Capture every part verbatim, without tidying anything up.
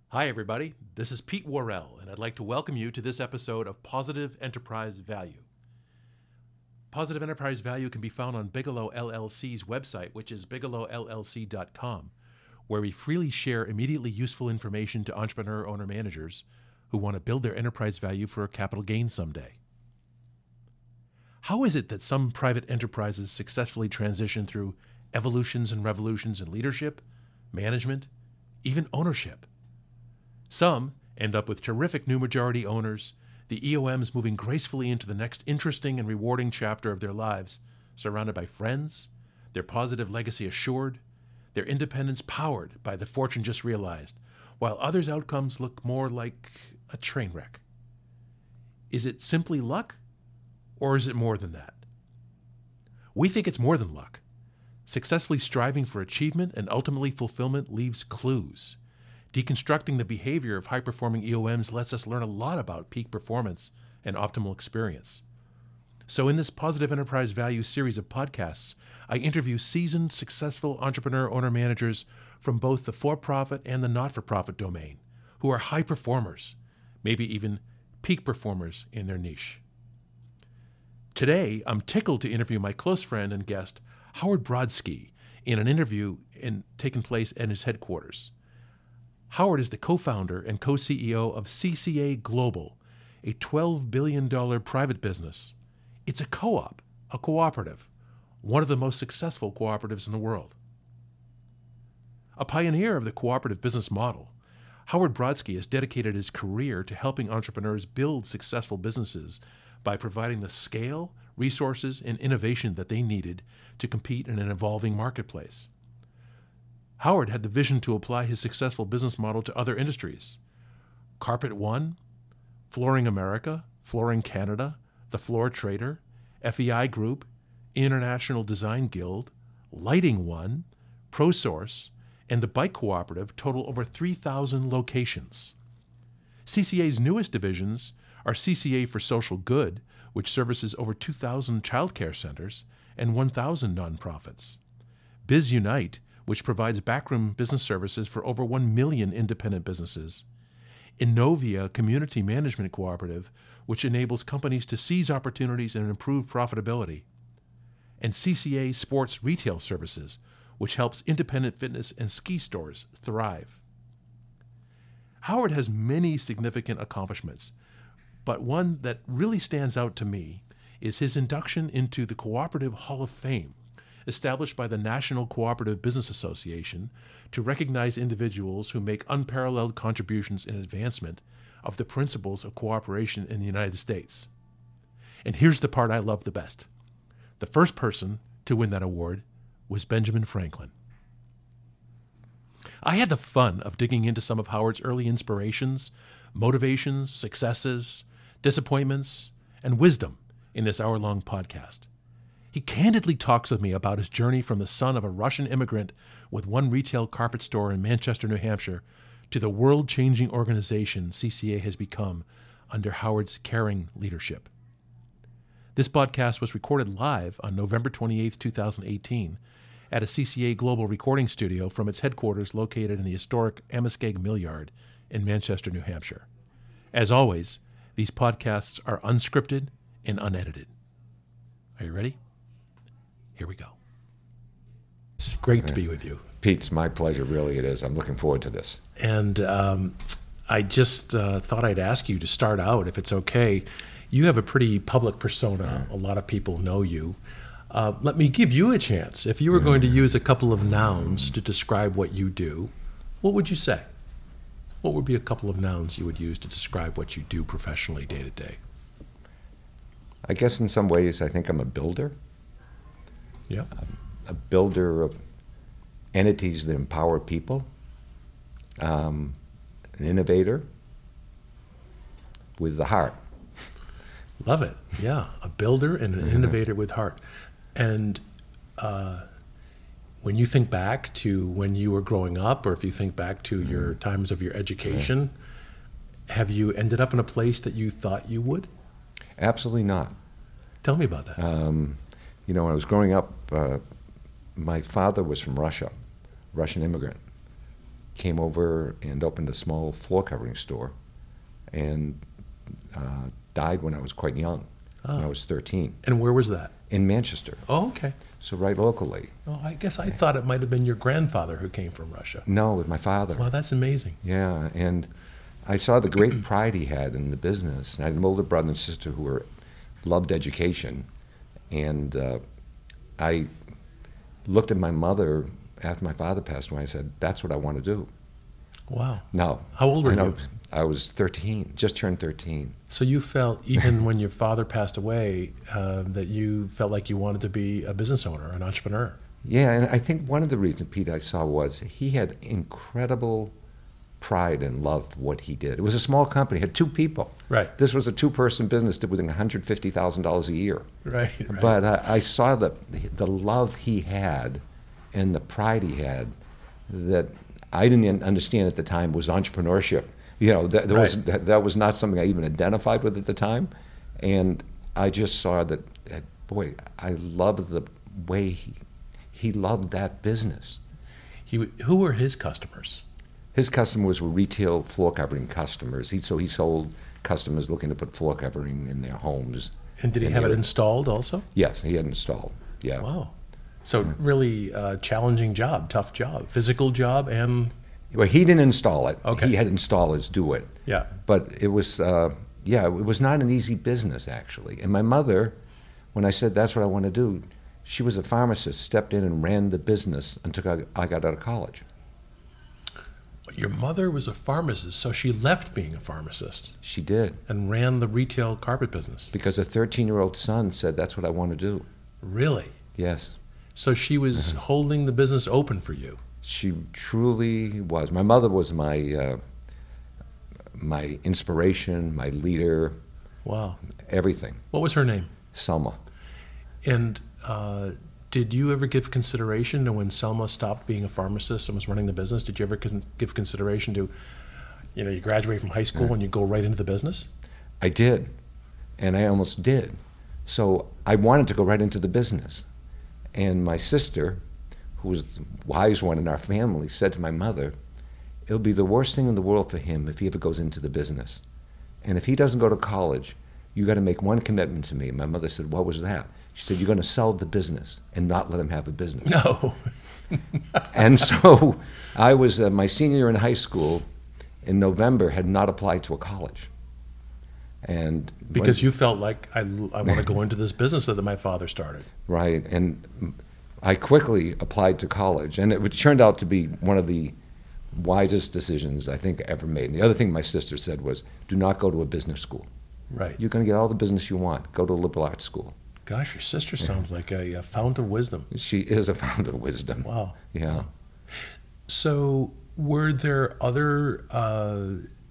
Hi, everybody. This is Pete Worrell, and I'd like to welcome you to this episode of Positive Enterprise Value. Positive Enterprise Value can be found on Bigelow L L C's website, which is bigelow l l c dot com, where we freely share immediately useful information to entrepreneur owner-managers who want to build their enterprise value for a capital gain someday. How is it that some private enterprises successfully transition through evolutions and revolutions in leadership, management, even ownership? Some end up with terrific new majority owners, the E O Ms moving gracefully into the next interesting and rewarding chapter of their lives, surrounded by friends, their positive legacy assured, their independence powered by the fortune just realized, while others' outcomes look more like a train wreck. Is it simply luck, or is it more than that? We think it's more than luck. Successfully striving for achievement and ultimately fulfillment leaves clues. Deconstructing the behavior of high-performing E O Ms lets us learn a lot about peak performance and optimal experience. So in this Positive Enterprise Value series of podcasts, I interview seasoned, successful entrepreneur owner-managers from both the for-profit and the not-for-profit domain, who are high performers, maybe even peak performers in their niche. Today, I'm tickled to interview my close friend and guest, Howard Brodsky, in an interview in, taking place at his headquarters. Howard is the co-founder and co-C E O of C C A Global, a twelve billion dollars private business. It's a co-op, a cooperative, one of the most successful cooperatives in the world. A pioneer of the cooperative business model, Howard Brodsky has dedicated his career to helping entrepreneurs build successful businesses by providing the scale, resources, and innovation that they needed to compete in an evolving marketplace. Howard had the vision to apply his successful business model to other industries. Carpet One, Flooring America, Flooring Canada, The Floor Trader, F E I Group, International Design Guild, Lighting One, ProSource, and the Bike Cooperative total over three thousand locations. C C A's newest divisions are C C A for Social Good, which services over two thousand childcare centers and one thousand nonprofits. Biz Unite, which provides backroom business services for over one million independent businesses. Innovia Community Management Cooperative, which enables companies to seize opportunities and improve profitability. And C C A Sports Retail Services, which helps independent fitness and ski stores thrive. Howard has many significant accomplishments, but one that really stands out to me is his induction into the Cooperative Hall of Fame, established by the National Cooperative Business Association to recognize individuals who make unparalleled contributions in advancement of the principles of cooperation in the United States. And here's the part I love the best. The first person to win that award was Benjamin Franklin. I had the fun of digging into some of Howard's early inspirations, motivations, successes, disappointments, and wisdom in this hour-long podcast. He candidly talks with me about his journey from the son of a Russian immigrant with one retail carpet store in Manchester, New Hampshire, to the world-changing organization C C A has become under Howard's caring leadership. This podcast was recorded live on November twenty-eighth, twenty eighteen, at a C C A Global recording studio from its headquarters located in the historic Amoskeag Mill Yard in Manchester, New Hampshire. As always, these podcasts are unscripted and unedited. Are you ready? Here we go. It's great to be with you. Pete, it's my pleasure, really it is. I'm looking forward to this. And um, I just uh, thought I'd ask you to start out, if it's okay. You have a pretty public persona. A lot of people know you. Uh, let me give you a chance. If you were going to use a couple of nouns to describe what you do, what would you say? What would be a couple of nouns you would use to describe what you do professionally day to day? I guess in some ways I think I'm a builder. Yeah. A builder of entities that empower people, um, an innovator with the heart. Love it. Yeah, a builder and an mm-hmm. innovator with heart. And uh, when you think back to when you were growing up, or if you think back to mm-hmm. your times of your education, yeah. have you ended up in a place that you thought you would? Absolutely not. Tell me about that. Um, you know, when I was growing up, uh, my father was from Russia, Russian immigrant. came over and opened a small floor covering store, and uh, died when I was quite young, Oh. when I was thirteen, And where was that? in Manchester, Oh, okay. so right locally. Oh, I guess I thought it might have been your grandfather who came from Russia. No, with my father. Wow, that's amazing. Yeah, and I saw the great pride he had in the business. And I had an older brother and sister who were loved education, and uh, I looked at my mother after my father passed away. I said, "That's what I want to do." Wow. Now, How old were I know, you? I was thirteen, just turned thirteen. So you felt, even when your father passed away, uh, that you felt like you wanted to be a business owner, an entrepreneur. Yeah, and I think one of the reasons, Pete, I saw was he had incredible pride and love for what he did. It was a small company, had two people. Right. This was a two-person business that was one hundred fifty thousand dollars a year. Right. right. But uh, I saw the the love he had and the pride he had that I didn't understand at the time was entrepreneurship. You know, that, there was, Right. that, that was not something I even identified with at the time. And I just saw that, that boy, I love the way he, he loved that business. He, w- who were his customers? His customers were retail floor covering customers. He, so he sold customers looking to put floor covering in their homes. And did he And have they it were- installed also? Yes, he had installed. Yeah. Wow. So really uh, challenging job, tough job, physical job, and Well, he didn't install it. Okay. He had installers do it. yeah. But it was, uh, yeah, it was not an easy business, actually. And my mother, when I said that's what I want to do, she was a pharmacist, stepped in and ran the business until I, I got out of college. Your mother was a pharmacist, so she left being a pharmacist She did. and ran the retail carpet business. Because a thirteen-year-old son said, that's what I want to do. Really? Yes. So she was holding the business open for you. She truly was. My mother was my, uh, my inspiration, my leader, Wow. everything. What was her name? Selma. And uh, did you ever give consideration to when Selma stopped being a pharmacist and was running the business? Did you ever con- give consideration to, you know, you graduate from high school and you go right into the business? I did, and I almost did. So I wanted to go right into the business. And my sister, who was the wise one in our family, said to my mother, it'll be the worst thing in the world for him if he ever goes into the business. And if he doesn't go to college, you got to make one commitment to me. And my mother said, what was that? She said, you're going to sell the business and not let him have a business. No. And so I was, uh, my senior year in high school, in November, had not applied to a college. And Because when- you felt like, I, I want to go into this business that my father started. Right, and I quickly applied to college, and it turned out to be one of the wisest decisions I think I ever made. And the other thing my sister said was, do not go to a business school. Right. You're going to get all the business you want. Go to a liberal arts school. Gosh, your sister sounds like a, a fount of wisdom. She is a fount of wisdom. Wow. Yeah. So, were there other uh,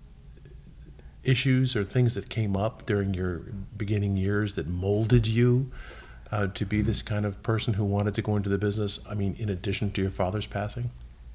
issues or things that came up during your beginning years that molded you uh, to be this kind of person who wanted to go into the business? I mean, in addition to your father's passing?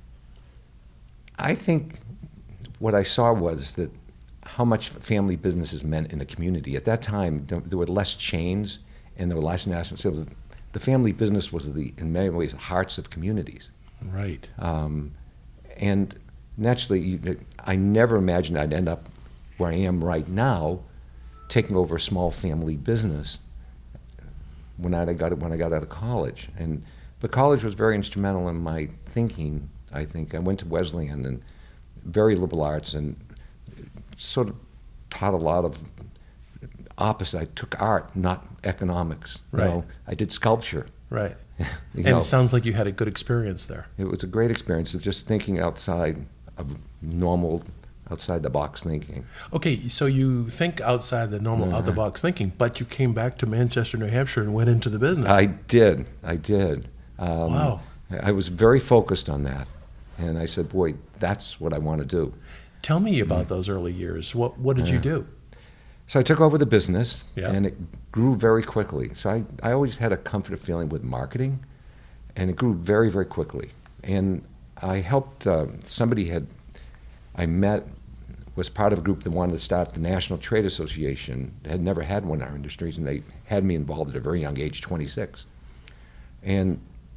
I think what I saw was that how much family businesses meant in the community. At that time, there there were less chains and there were less national sales. The family business was, the, in many ways, the hearts of communities. Right. Um, and naturally, you, I never imagined I'd end up where I am right now, taking over a small family business when I got when I got out of college. And but college was very instrumental in my thinking. I think I went to Wesleyan and very liberal arts and sort of taught a lot of opposite. I took art, not economics. You Right. know, I did sculpture. Right. You And know. it sounds like you had a good experience there. It was a great experience of just thinking outside of normal, outside the box thinking. Okay, so you think outside the normal, out the box thinking, but you came back to Manchester, New Hampshire, and went into the business. I did, I did. Um, Wow. I I was very focused on that, and I said, "Boy, that's what I want to do." Tell me about those early years. What What did you do? So I took over the business, Yeah. and it grew very quickly. So I, I always had a comfortable feeling with marketing, and it grew very, very quickly. And I helped, uh, somebody had, I met, was part of a group that wanted to start the National Trade Association. They had never had one in our industries, and they had me involved at a very young age, twenty-six. And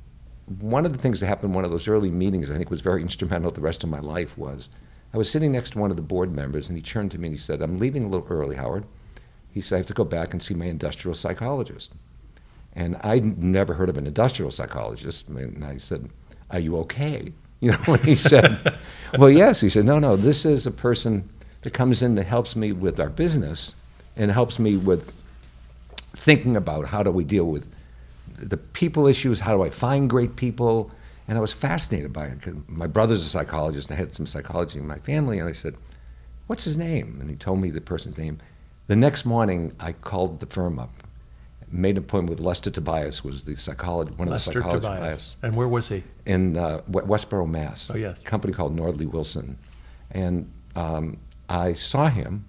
one of the things that happened in one of those early meetings, I think was very instrumental the rest of my life, was I was sitting next to one of the board members, and he turned to me and he said, I'm leaving a little early, Howard. He said, I have to go back and see my industrial psychologist. And I'd never heard of an industrial psychologist. And I said, are you okay? You know, and he said, well, yes. He said, no, no, this is a person that comes in that helps me with our business and helps me with thinking about how do we deal with the people issues, how do I find great people? And I was fascinated by it. 'Cause my brother's a psychologist, and I had some psychology in my family, and I said, what's his name? And he told me the person's name. The next morning, I called the firm up, made an appointment with Lester Tobias, was the psychologist, one Lester of the psychologists. Tobias. And where was he? In uh, Westboro, Mass. Oh, yes. A company called Nordley Wilson. And um, I saw him.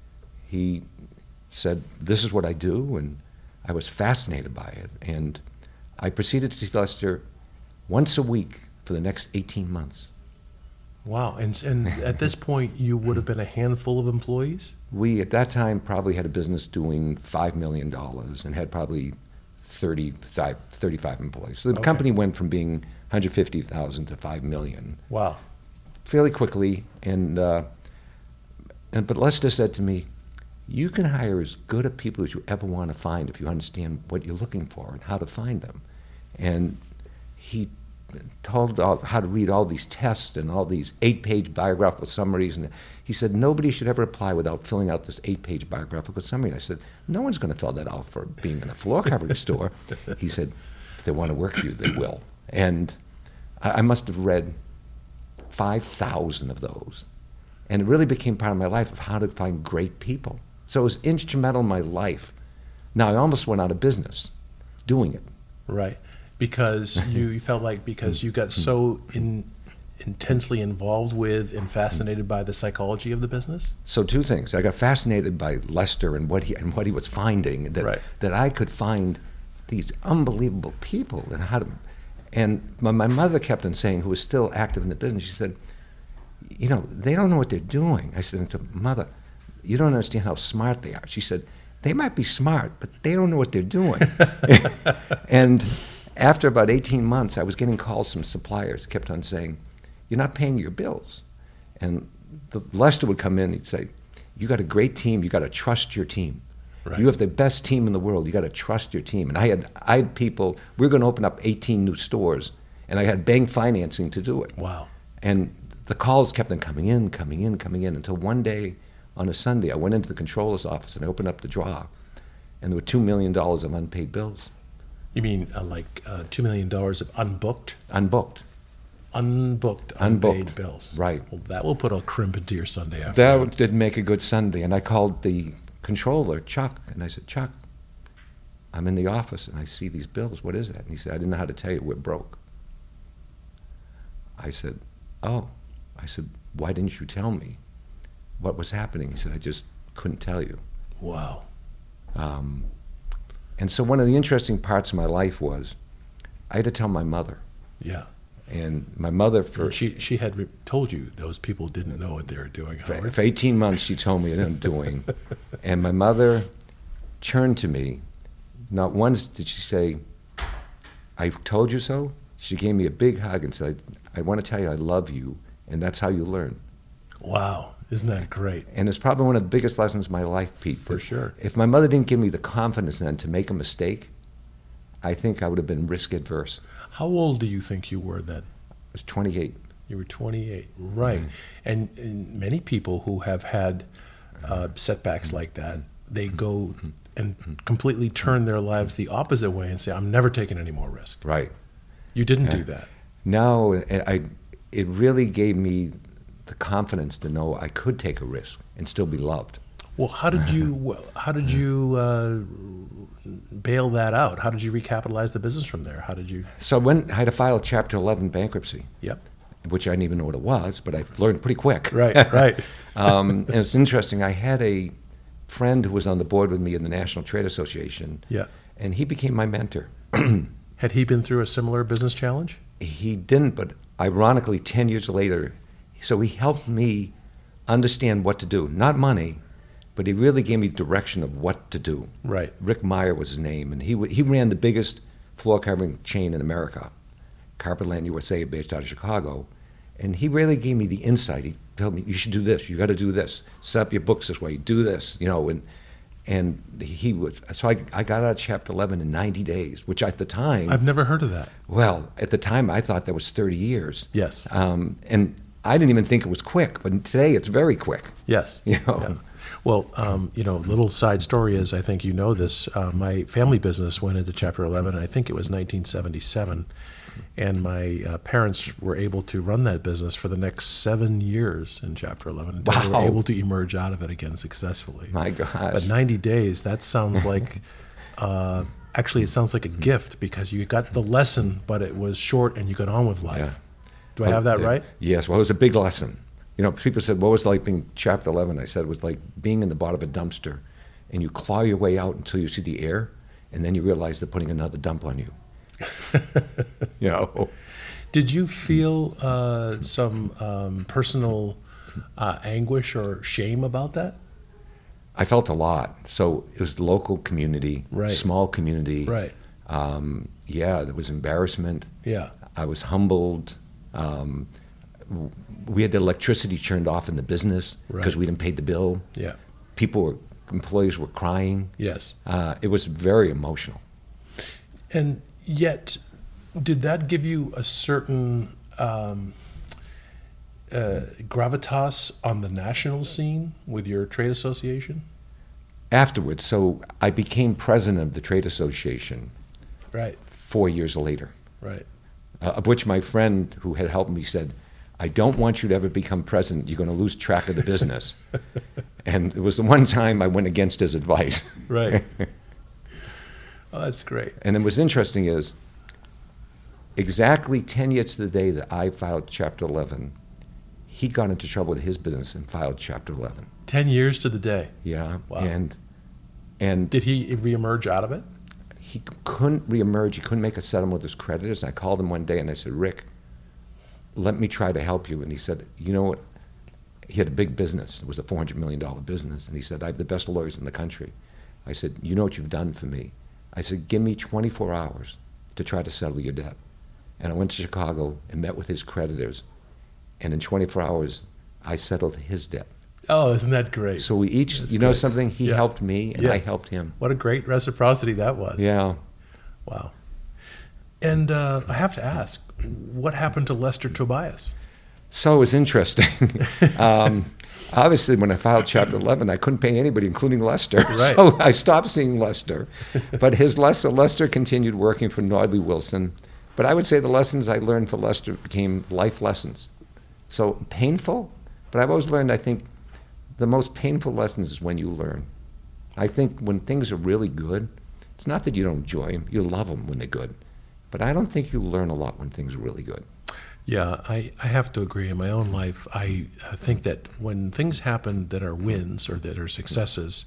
He said, this is what I do, and I was fascinated by it. And I proceeded to see Lester once a week for the next eighteen months. Wow. And, and at this point, you would have been a handful of employees? We, at that time, probably had a business doing five million dollars and had probably thirty-five, thirty-five employees. So the Okay. company went from being one hundred fifty thousand to five million Wow. fairly quickly. And, uh, and but Lester said to me, you can hire as good a people as you ever want to find if you understand what you're looking for and how to find them. And he told all, how to read all these tests and all these eight-page biographical summaries. And he said, nobody should ever apply without filling out this eight-page biographical summary. And I said, no one's going to fill that out for being in a floor covering store. He said, if they want to work for you, they will. And I, I must have read five thousand of those. And it really became part of my life of how to find great people. So it was instrumental in my life. Now, I almost went out of business doing it. Right. Because you, you felt like because you got so in, intensely involved with and fascinated by the psychology of the business? So two things. I got fascinated by Lester and what he and what he was finding, that Right. that I could find these unbelievable people and how to. And my, my mother kept on saying, who was still active in the business, she said, you know, they don't know what they're doing. I said to Mother, you don't understand how smart they are. She said, they might be smart, but they don't know what they're doing. And after about eighteen months, I was getting calls from suppliers who kept on saying, you're not paying your bills. And the, Lester would come in, he'd say, you got a great team, you got to trust your team. Right. You have the best team in the world, you got to trust your team. And I had, I had people, we were going to open up eighteen new stores, and I had bank financing to do it. Wow. And the calls kept on coming in, coming in, coming in, until one day on a Sunday, I went into the controller's office and I opened up the drawer, and there were two million dollars of unpaid bills. You mean uh, like uh, two million dollars of unbooked? Unbooked. Unbooked, unpaid Unbooked. bills. Right. Well, that will put a crimp into your Sunday afternoon. That didn't make a good Sunday. And I called the controller, Chuck, and I said, Chuck, I'm in the office and I see these bills. What is that? And he said, I didn't know how to tell you. We're broke. I said, oh. I said, why didn't you tell me what was happening? He said, I just couldn't tell you. Wow. Um, and so one of the interesting parts of my life was I had to tell my mother. Yeah. And my mother, for, She she had re- told you those people didn't know what they were doing. for, Howard. for eighteen months, she told me what I'm doing. And my mother turned to me. Not once did she say, I told you so. She gave me a big hug and said, I want to tell you I love you, and that's how you learn. Wow. Isn't that great? And it's probably one of the biggest lessons of my life, Pete. For that sure. If my mother didn't give me the confidence then to make a mistake, I think I would have been risk adverse. How old do you think you were then? I was twenty-eight. You were twenty-eight. Right. Mhm. And, and many people who have had uh, setbacks like that, they go and completely turn their lives the opposite way and say, I'm never taking any more risk. Right. You didn't Yeah. do that. No, I, it really gave me the confidence to know I could take a risk and still be loved. Well, how did you how did you uh, bail that out? How did you recapitalize the business from there? How did you? So I went, I had to file Chapter eleven bankruptcy, Yep. which I didn't even know what it was, but I learned pretty quick. Right. Right. um, and it's interesting. I had a friend who was on the board with me in the National Trade Association, Yeah. and he became my mentor. Had he been through a similar business challenge? He didn't, but ironically, ten years later, so he helped me understand what to do. Not money, but he really gave me direction of what to do. Right. Rick Meyer was his name, and he w- he ran the biggest floor covering chain in America. Carpetland U S A, based out of Chicago. And he really gave me the insight. He told me, you should do this, you got to do this, set up your books this way, do this, you know. And and he was, so I, I got out of Chapter eleven in ninety days, which at the time, I've never heard of that. well, at the time I thought that was thirty years. Yes. Um, and I didn't even think it was quick, but today it's very quick. Yes. You know? Yeah. Well, um, you know, little side story is, I think you know this, uh, my family business went into Chapter eleven, and I think it was nineteen seventy-seven, and my uh, parents were able to run that business for the next seven years in Chapter eleven until they Wow. were able to emerge out of it again successfully. My gosh. But ninety days, that sounds like, uh, actually it sounds like a gift, because you got the lesson, but it was short and you got on with life. Yeah. Do I have that Yeah. right? Yes. Well, it was a big lesson. You know, people said, what was it like being Chapter eleven? I said, it was like being in the bottom of a dumpster, and you claw your way out until you see the air, and then you realize they're putting another dump on you. You know? Did you feel uh, some um, personal uh, anguish or shame about that? I felt a lot. So it was the local community, Right. small community. Right. Um, yeah, there was embarrassment. Yeah. I was humbled. Um, w- we had the electricity turned off in the business because Right. we didn't pay the bill. Yeah. People were, employees were crying. Yes. Uh, it was very emotional. And yet, did that give you a certain um, uh, gravitas on the national scene with your trade association? Afterwards, so I became president of the trade association Right. four years later, Right. uh, of which my friend who had helped me said, I don't want you to ever become president. You're going to lose track of the business. And it was the one time I went against his advice. Right. Oh, that's great. And then what's interesting is, exactly ten years to the day that I filed Chapter eleven, he got into trouble with his business and filed Chapter eleven. Ten years to the day. Yeah. Wow. And and Did he reemerge out of it? he couldn't reemerge. He couldn't make a settlement with his creditors. And I called him one day and I said, Rick, let me try to help you. And he said, you know what? He had a big business. It was a four hundred million dollars business. And he said, I have the best lawyers in the country. I said, you know what you've done for me? I said, give me twenty-four hours to try to settle your debt. And I went to Chicago and met with his creditors. And in twenty-four hours, I settled his debt. Oh, isn't that great? So we each, That's you know great. something? He Yeah. helped me and I Yes. helped him. What a great reciprocity that was. Yeah. Wow. And uh, I have to ask, what happened to Lester Tobias? So it was interesting. um, obviously, when I filed Chapter eleven, I couldn't pay anybody, including Lester. Right. So I stopped seeing Lester. But his Lester, Lester continued working for Nordley Wilson. But I would say the lessons I learned for Lester became life lessons. So painful, but I've always learned, I think, the most painful lessons is when you learn. I think when things are really good, it's not that you don't enjoy them, you love them when they're good. But I don't think you learn a lot when things are really good. Yeah, I, I have to agree. In my own life, I uh, think that when things happen that are wins or that are successes,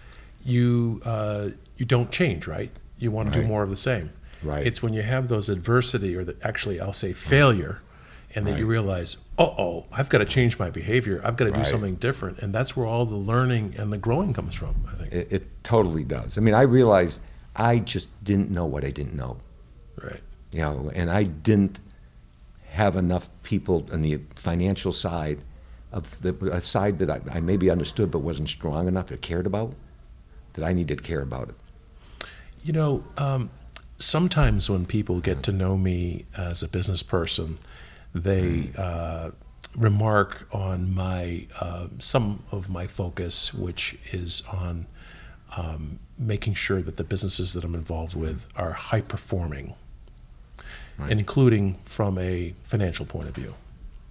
you uh, you don't change, right? You want to do Right. more of the same. Right. It's when you have those adversity, or the, actually, I'll say failure, and that you Right. realize, uh-oh, I've got to change my behavior. I've got to do Right. something different. And that's where all the learning and the growing comes from, I think. It, it totally does. I mean, I realized I just didn't know what I didn't know. Right. You know, and I didn't have enough people on the financial side of the a side that I, I maybe understood but wasn't strong enough or cared about, that I needed to care about it. You know, um, sometimes when people get to know me as a business person, they uh, remark on my uh, some of my focus, which is on um, making sure that the businesses that I'm involved with are high performing, Right. including from a financial point of view.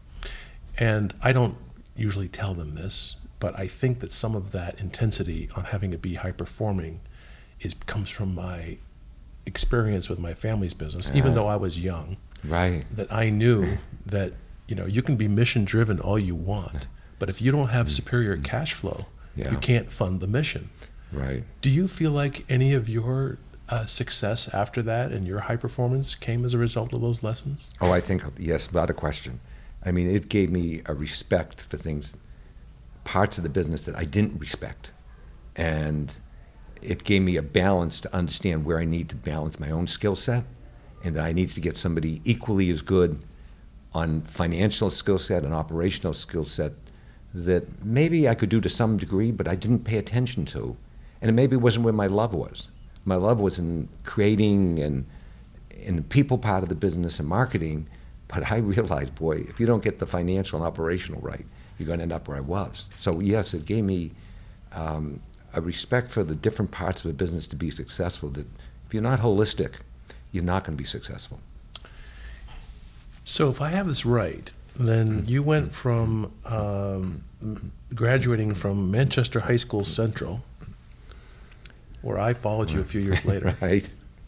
And I don't usually tell them this, but I think that some of that intensity on having it be high performing is comes from my experience with my family's business. Even Yeah. though I was young, Right. that I knew that, you know, you can be mission driven all you want, but if you don't have superior cash flow, Yeah. you can't fund the mission. Right. Do you feel like any of your uh, success after that and your high performance came as a result of those lessons? Oh, I think, yes, without a question. I mean, it gave me a respect for things, parts of the business that I didn't respect. And it gave me a balance to understand where I need to balance my own skill set and that I needed to get somebody equally as good on financial skill set and operational skill set that maybe I could do to some degree, but I didn't pay attention to. And it maybe wasn't where my love was. My love was in creating and in the people part of the business and marketing, but I realized, boy, if you don't get the financial and operational right, you're going to end up where I was. So yes, it gave me um, a respect for the different parts of a business to be successful, that if you're not holistic, you're not going to be successful. So if I have this right, then you went from um, graduating from Manchester High School Central, where I followed you a few years later. Right.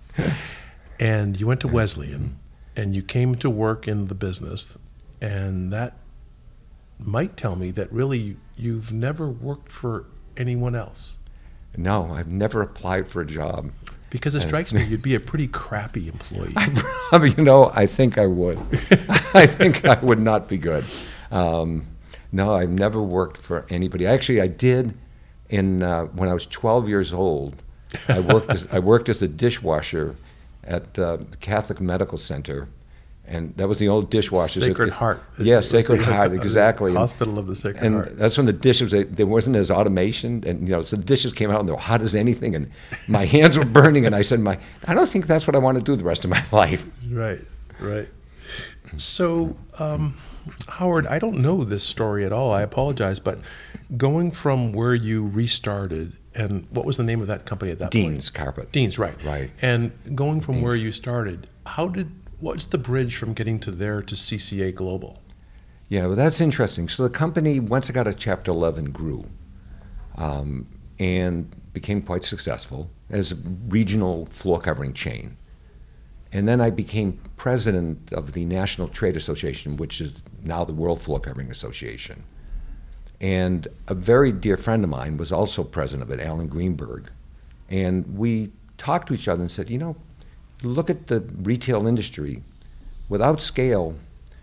And you went to Wesleyan, and you came to work in the business, and that might tell me that really you've never worked for anyone else. No, I've never applied for a job. Because it strikes me you'd be a pretty crappy employee. I probably, you know, I think I would. I think I would not be good. Um, no, I've never worked for anybody. Actually, I did in uh, when I was twelve years old. I worked as, I worked as a dishwasher at uh, the Catholic Medical Center, and that was the old dishwashers. Sacred it, Heart. Yeah, Sacred the, Heart, exactly. Hospital of the Sacred and Heart. And that's when the dishes, they, there wasn't as automation, and you know, so the dishes came out and they were hot as anything, and my hands were burning, and I said, "My, I don't think that's what I want to do the rest of my life." Right, right. So, um, Howard, I don't know this story at all. I apologize, but going from where you restarted, and what was the name of that company at that Dean's point? Dean's Carpet. Dean's, right. Right. And going from Dean's. where you started, how did, what's the bridge from getting to there to C C A Global? Yeah, well, that's interesting. So the company, once it got to Chapter eleven, grew um, and became quite successful as a regional floor covering chain. And then I became president of the National Trade Association, which is now the World Floor Covering Association. And a very dear friend of mine was also president of it, Alan Greenberg. And we talked to each other and said, you know, look at the retail industry. Without scale,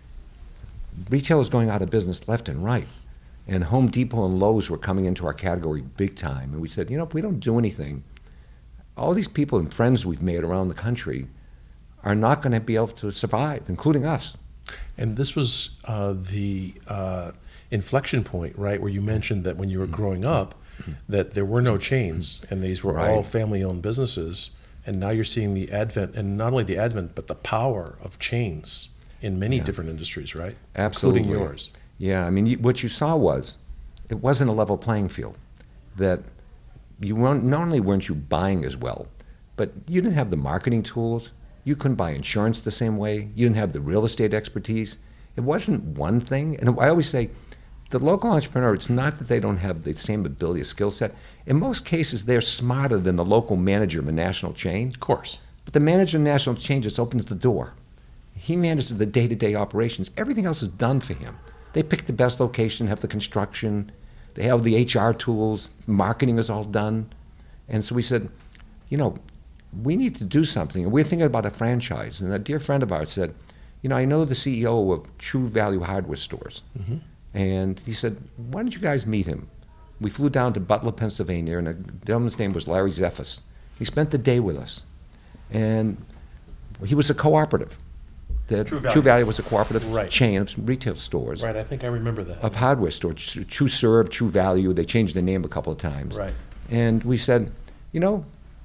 retail is going out of business left and right. And Home Depot and Lowe's were coming into our category big time. And we said, you know, if we don't do anything, all these people and friends we've made around the country are not going to be able to survive, including us. And this was uh, the uh, inflection point, right, where you mentioned that when you were growing up, that there were no chains, and these were Right. all family-owned businesses. And now you're seeing the advent, and not only the advent, but the power of chains in many Yeah. different industries, right? Absolutely. Including yours. Yeah, I mean, you, what you saw was, it wasn't a level playing field. That you weren't, not only weren't you buying as well, but you didn't have the marketing tools. You couldn't buy insurance the same way. You didn't have the real estate expertise. It wasn't one thing. And I always say, the local entrepreneur, it's not that they don't have the same ability or skill set. In most cases, they're smarter than the local manager of a national chain. Of course. But the manager of a national chain just opens the door. He manages the day-to-day operations. Everything else is done for him. They pick the best location, have the construction, they have the H R tools, marketing is all done. And so we said, you know, we need to do something. And we're thinking about a franchise. And a dear friend of ours said, you know, I know the C E O of True Value Hardware Stores. Mm-hmm. And he said, why don't you guys meet him? We flew down to Butler, Pennsylvania, and the gentleman's name was Larry Zephas. He spent the day with us. And he was a cooperative. The True Value. True Value was a cooperative Right. chain of retail stores. Right, I think I remember that. Of hardware stores, True Serve, True Value. They changed the name a couple of times. Right. And we said, you know,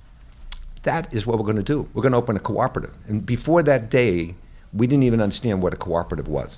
that is what we're going to do. We're going to open a cooperative. And before that day, we didn't even understand what a cooperative was.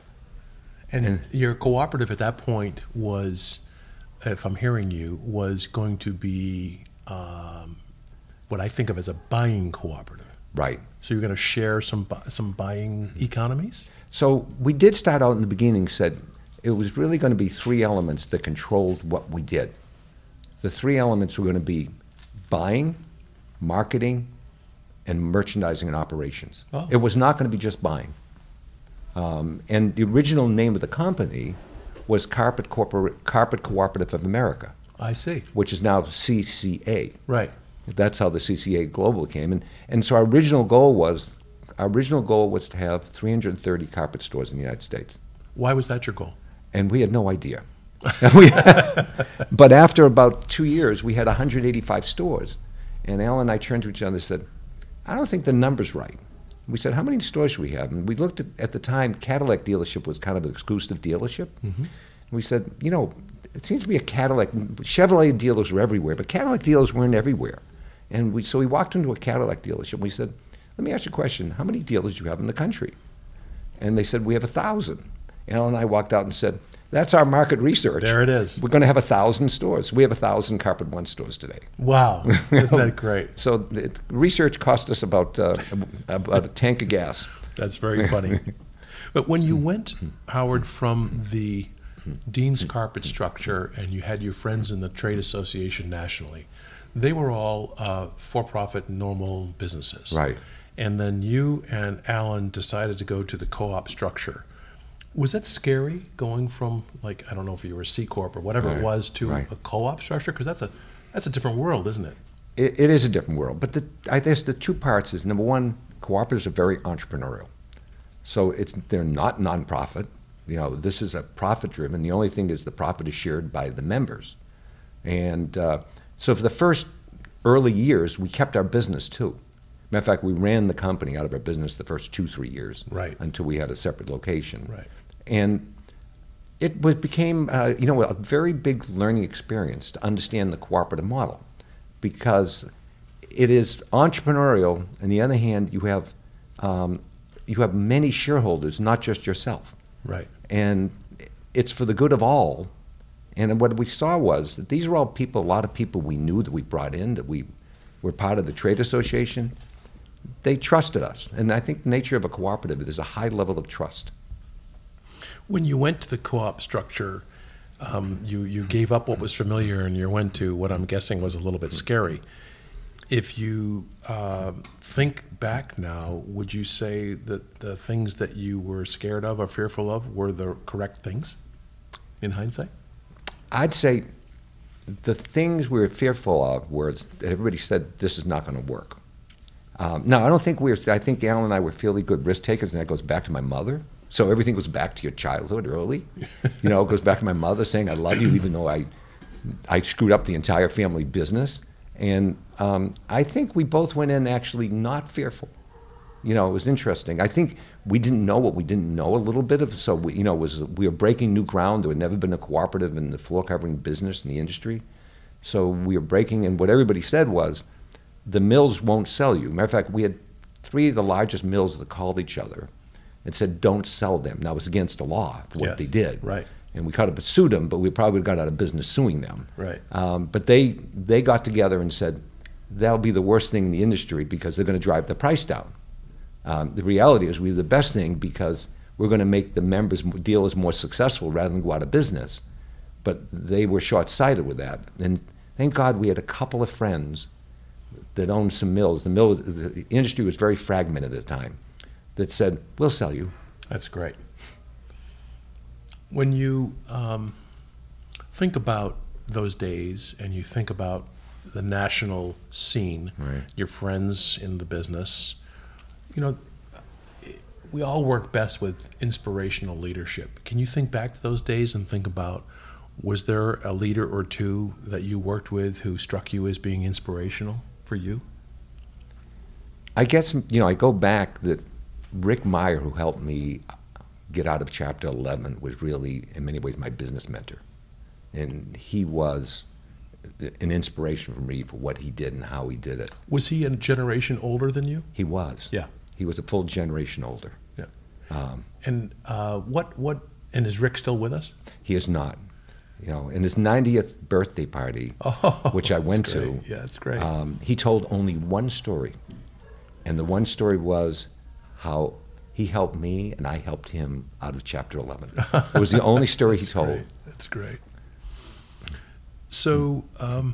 And, And- your cooperative at that point was, if I'm hearing you, was going to be um, what I think of as a buying cooperative. Right. So you're going to share some bu- some buying economies? So we did start out in the beginning, said it was really going to be three elements that controlled what we did. The three elements were going to be buying, marketing, and merchandising and operations. Oh. It was not going to be just buying. Um, and the original name of the company was Carpet, Corpor- Carpet Cooperative of America, I see. which is now C C A. Right. That's how the C C A Global came. And, and so our original goal was, our original goal was to have three hundred thirty carpet stores in the United States. Why was that your goal? And we had no idea. And we, but after about two years, we had one hundred eighty-five stores. And Alan and I turned to each other and said, I don't think the number's right. We said, how many stores should we have? And we looked at, at the time, Cadillac dealership was kind of an exclusive dealership. Mm-hmm. And we said, you know, it seems to be a Cadillac. Chevrolet dealers were everywhere, but Cadillac dealers weren't everywhere. And we, so we walked into a Cadillac dealership. And we said, let me ask you a question. How many dealers do you have in the country? And they said, we have a thousand. Alan and I walked out and said, that's our market research. There it is. We're going to have a thousand stores. We have a thousand Carpet One stores today. Wow, isn't that great? So the research cost us about uh, about a tank of gas. That's very funny. But when you went, Howard, from the Dean's Carpet structure and you had your friends in the trade association nationally, they were all uh, for-profit, normal businesses. Right. And then you and Alan decided to go to the co-op structure. Was that scary, going from, like, I don't know if you were a C Corp or whatever Right. it was, to Right. a co-op structure? Because that's a that's a different world, isn't it? It, it is a different world. But the, I guess the two parts is, number one, cooperatives are very entrepreneurial. So it's they're not nonprofit. You know, this is a profit-driven. The only thing is the profit is shared by the members. And uh, so for the first early years, we kept our business, too. Matter of fact, we ran the company out of our business the first two, three years. Right. Until we had a separate location. Right. And it was, became, uh, you know, a very big learning experience to understand the cooperative model, because it is entrepreneurial. On the other hand, you have um, you have many shareholders, not just yourself. Right. And it's for the good of all. And what we saw was that these were all people, a lot of people we knew that we brought in, that we were part of the trade association. They trusted us. And I think the nature of a cooperative, there's a high level of trust. When you went to the co-op structure, um, you, you gave up what was familiar and you went to what I'm guessing was a little bit scary. If you uh, think back now, would you say that the things that you were scared of or fearful of were the correct things in hindsight? I'd say the things we were fearful of were that everybody said this is not going to work. Um, no, I don't think we were. I think Alan and I were fairly good risk takers, and that goes back to my mother. So everything goes back to your childhood early. You know, it goes back to my mother saying, I love you, even though I I screwed up the entire family business. And um, I think we both went in actually not fearful. You know, it was interesting. I think we didn't know what we didn't know a little bit of. So, we, you know, it was we were breaking new ground. There had never been a cooperative in the floor covering business in the industry. So we were breaking, and what everybody said was, the mills won't sell you. Matter of fact, we had three of the largest mills that called each other and said, don't sell them. Now, it was against the law for what Yes, they did. right. And we could have sued them, but we probably got out of business suing them. Right. Um, but they they got together and said, that'll be the worst thing in the industry because they're going to drive the price down. Um, the reality is we're the best thing because we're going to make the members, dealers more successful rather than go out of business. But they were short-sighted with that. And thank God we had a couple of friends that owned some mills. The mill, the industry was very fragmented at the time, that said, we'll sell you. That's great. When you um, think about those days and you think about the national scene, Right. your friends in the business, you know, we all work best with inspirational leadership. Can you think back to those days and think about, was there a leader or two that you worked with who struck you as being inspirational for you? I guess, you know, I go back that Rick Meyer, who helped me get out of Chapter eleven, was really, in many ways, my business mentor. And he was an inspiration for me for what he did and how he did it. Was he a generation older than you? He was. Yeah. He was a full generation older. Yeah. Um, And uh, what, what, and is Rick still with us? he is not. You know, in his ninetieth birthday party, Oh, which I went that's to, great. Yeah, that's great. um, he told only one story. And the one story was how he helped me and I helped him out of Chapter eleven. It was the only story he That's told. great. That's great. So um,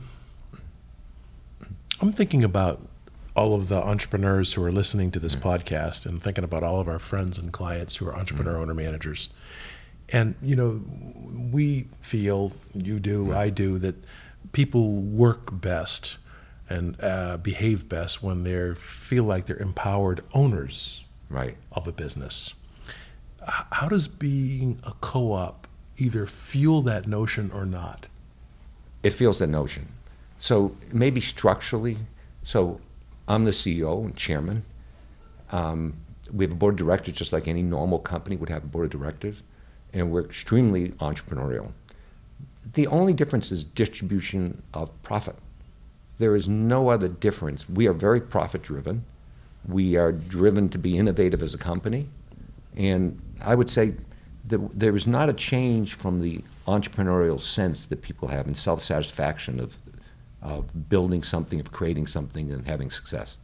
I'm thinking about all of the entrepreneurs who are listening to this podcast and thinking about all of our friends and clients who are entrepreneur owner managers. And, you know, we feel, you do, I do, that people work best and uh, behave best when they feel like they're empowered owners Right. of a business. H- How does being a co-op either fuel that notion or not? It feels that notion. So maybe structurally, so I'm the C E O and chairman, um, we have a board of directors just like any normal company would have a board of directors, and we're extremely entrepreneurial. The only difference is distribution of profit. There is no other difference. We are very profit-driven. We are driven to be innovative as a company. And I would say that there is not a change from the entrepreneurial sense that people have in self-satisfaction of, of building something, of creating something, and having success.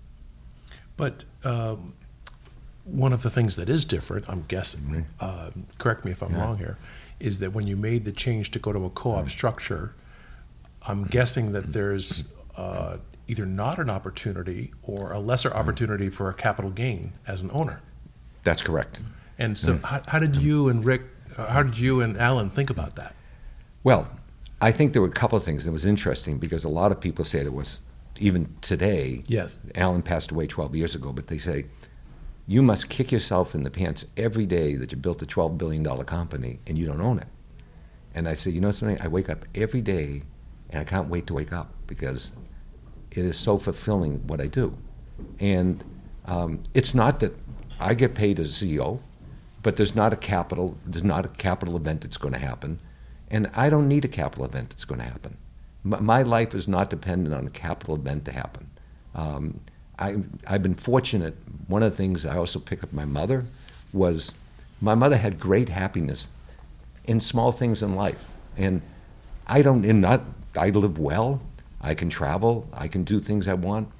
But um, one of the things that is different, I'm guessing, mm-hmm. uh, correct me if I'm yeah. wrong here, is that when you made the change to go to a co-op mm-hmm. structure, I'm guessing that there's uh, either not an opportunity or a lesser opportunity for a capital gain as an owner. That's correct. And so mm-hmm. how, how did you and Rick, uh, how did you and Alan think about that? Well, I think there were a couple of things that was interesting because a lot of people say it was, even today, yes. Alan passed away twelve years ago, but they say, you must kick yourself in the pants every day that you built a twelve billion dollars company and you don't own it. And I say, you know something, I wake up every day and I can't wait to wake up because it is so fulfilling what I do. And um, it's not that I get paid as a C E O, but there's not a capital, there's not a capital event that's going to happen. And I don't need a capital event that's going to happen. My, my life is not dependent on a capital event to happen. Um, I, I've been fortunate. One of the things I also picked up my mother was my mother had great happiness in small things in life. And I don't, in not, I live well, I can travel, I can do things I want.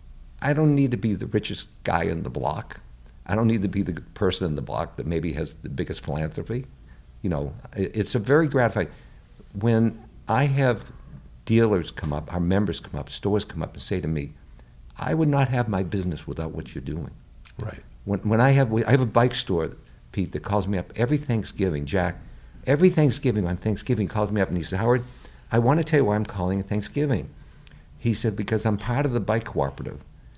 I don't need to be the richest guy in the block. I don't need to be the person in the block that maybe has the biggest philanthropy. You know, it's a very gratifying. When I have dealers come up, our members come up, stores come up and say to me, I would not have my business without what you're doing. Right. When, when I have, I have a bike store, Pete, that calls me up every Thanksgiving, Jack, every Thanksgiving on Thanksgiving calls me up and he says, Howard, I want to tell you why I'm calling it Thanksgiving. He said, because I'm part of the bike cooperative.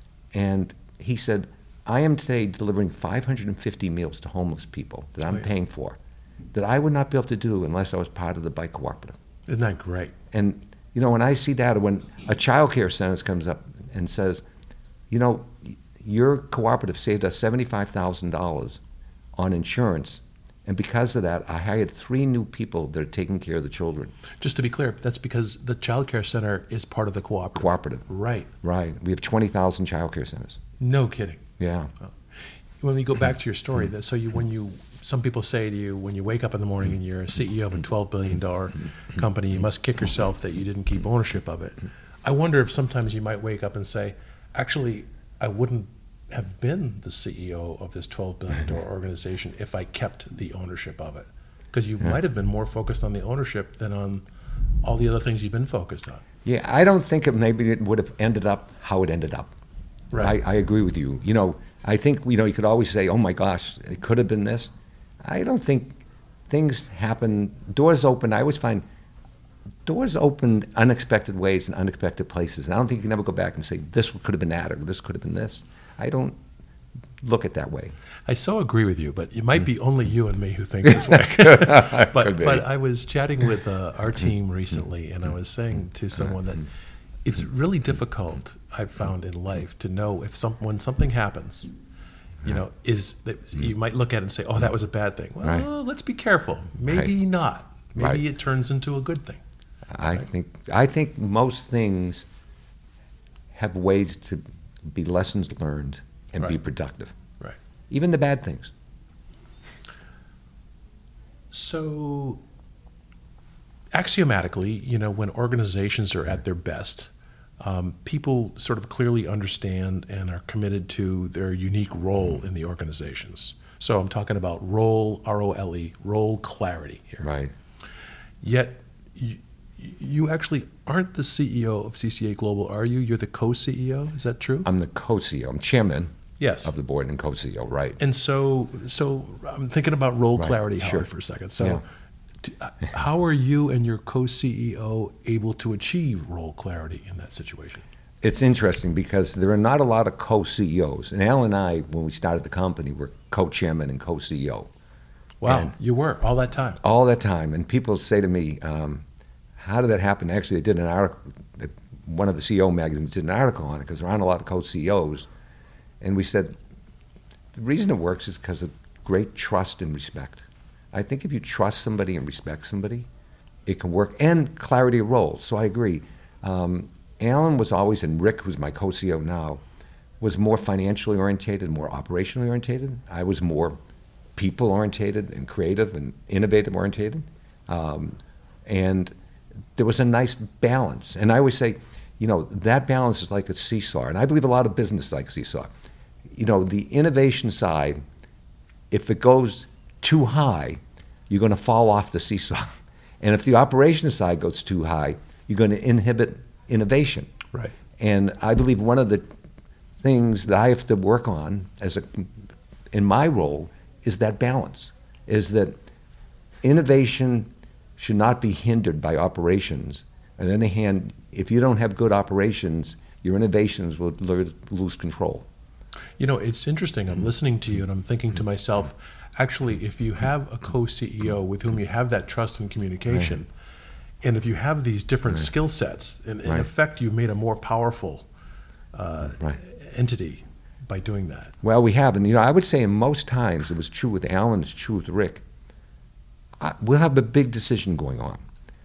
And he said, I am today delivering five hundred fifty meals to homeless people that I'm oh, yeah. paying for, that I would not be able to do unless I was part of the bike cooperative. Isn't that great? And, you know, when I see that, when a child care center comes up and says, you know, your cooperative saved us seventy-five thousand dollars on insurance, and because of that, I hired three new people that are taking care of the children. Just to be clear, that's because the child care center is part of the cooperative. Cooperative. Right. Right. We have twenty thousand child care centers. No kidding. Yeah. When we go back to your story, that so you when you some people say to you when you wake up in the morning and you're a C E O of a twelve billion dollars company, you must kick yourself that you didn't keep ownership of it. I wonder if sometimes you might wake up and say, actually, I wouldn't have been the C E O of this twelve billion dollars organization if I kept the ownership of it. Because you yeah. might have been more focused on the ownership than on all the other things you've been focused on. Yeah, I don't think it maybe it would have ended up how it ended up. Right. I, I agree with you. You know, I think, you know, you could always say, oh my gosh, it could have been this. I don't think things happen, doors open. I always find doors open unexpected ways and unexpected places. And I don't think you can ever go back and say, this could have been that or this could have been this. I don't look at that way. I so agree with you, but it might be only you and me who think this way. but, but I was chatting with uh, our team recently, and I was saying to someone that it's really difficult, I've found in life, to know if some, when something happens, you know, is that you might look at it and say, oh, that was a bad thing. Well, right. let's be careful. Maybe right. not. Maybe right. it turns into a good thing. I right? think I think most things have ways to be lessons learned and right. be productive. Right. Even the bad things. So axiomatically, you know, when organizations are at their best, um, people sort of clearly understand and are committed to their unique role in the organizations. So I'm talking about role, R O L E, role clarity here. Right. Yet you, you actually aren't the C E O of C C A Global, are you? You're the co-C E O, is that true? I'm the co-C E O. I'm chairman yes. of the board and co-C E O, right. And so so I'm thinking about role right. clarity, sure. Howard, for a second. So yeah. t- how are you and your co-C E O able to achieve role clarity in that situation? It's interesting because there are not a lot of co-C E Os. And Al and I, when we started the company, were co-chairman and co-C E O. Wow, and you were all that time? All that time. And people say to me, um, how did that happen? Actually, they did an article, one of the C E O magazines did an article on it because there aren't a lot of co-C E Os. And we said, the reason it works is because of great trust and respect. I think if you trust somebody and respect somebody, it can work, and clarity of roles. So I agree. Um, Alan was always, and Rick, who's my co-C E O now, was more financially orientated, more operationally orientated. I was more people orientated and creative and innovative orientated. Um, and there was a nice balance. And I always say, you know, that balance is like a seesaw. And I believe a lot of business is like a seesaw. You know, the innovation side, if it goes too high, you're going to fall off the seesaw. And if the operations side goes too high, you're going to inhibit innovation. Right. And I believe one of the things that I have to work on as a, in my role is that balance, is that innovation should not be hindered by operations. On the other hand, if you don't have good operations, your innovations will lose control. You know, it's interesting. I'm listening to you and I'm thinking to myself, actually, if you have a co-C E O with whom you have that trust and communication, right. and if you have these different right. skill sets, in, in right. effect, you've made a more powerful uh, right. entity by doing that. Well, we have. And, you know, I would say in most times, it was true with Alan, it's true with Rick, I, we'll have a big decision going on.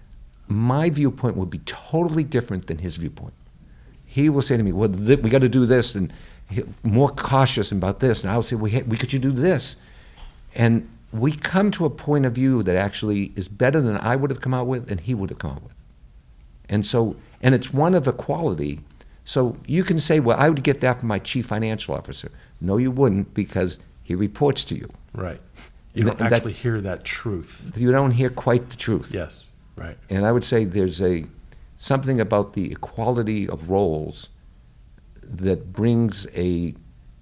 My viewpoint will be totally different than his viewpoint. He will say to me, well, th- we got to do this, and he, more cautious about this. And I will say, we, we could you do this? And we come to a point of view that actually is better than I would have come out with and he would have come out with. And so, and it's one of equality. So you can say, well, I would get that from my chief financial officer. No, you wouldn't, because he reports to you. Right. You don't and actually that, hear that truth. You don't hear quite the truth. Yes, right. And I would say there's a something about the equality of roles that brings a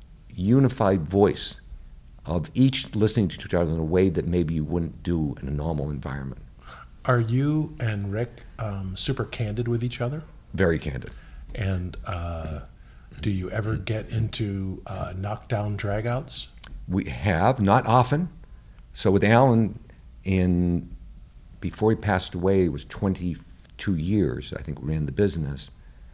unified voice of each listening to each other in a way that maybe you wouldn't do in a normal environment. Are you and Rick um, super candid with each other? Very candid. And uh, do you ever get into uh, knockdown dragouts? We have, not often. So with Alan, in before he passed away, it was twenty-two years, I think, ran the business.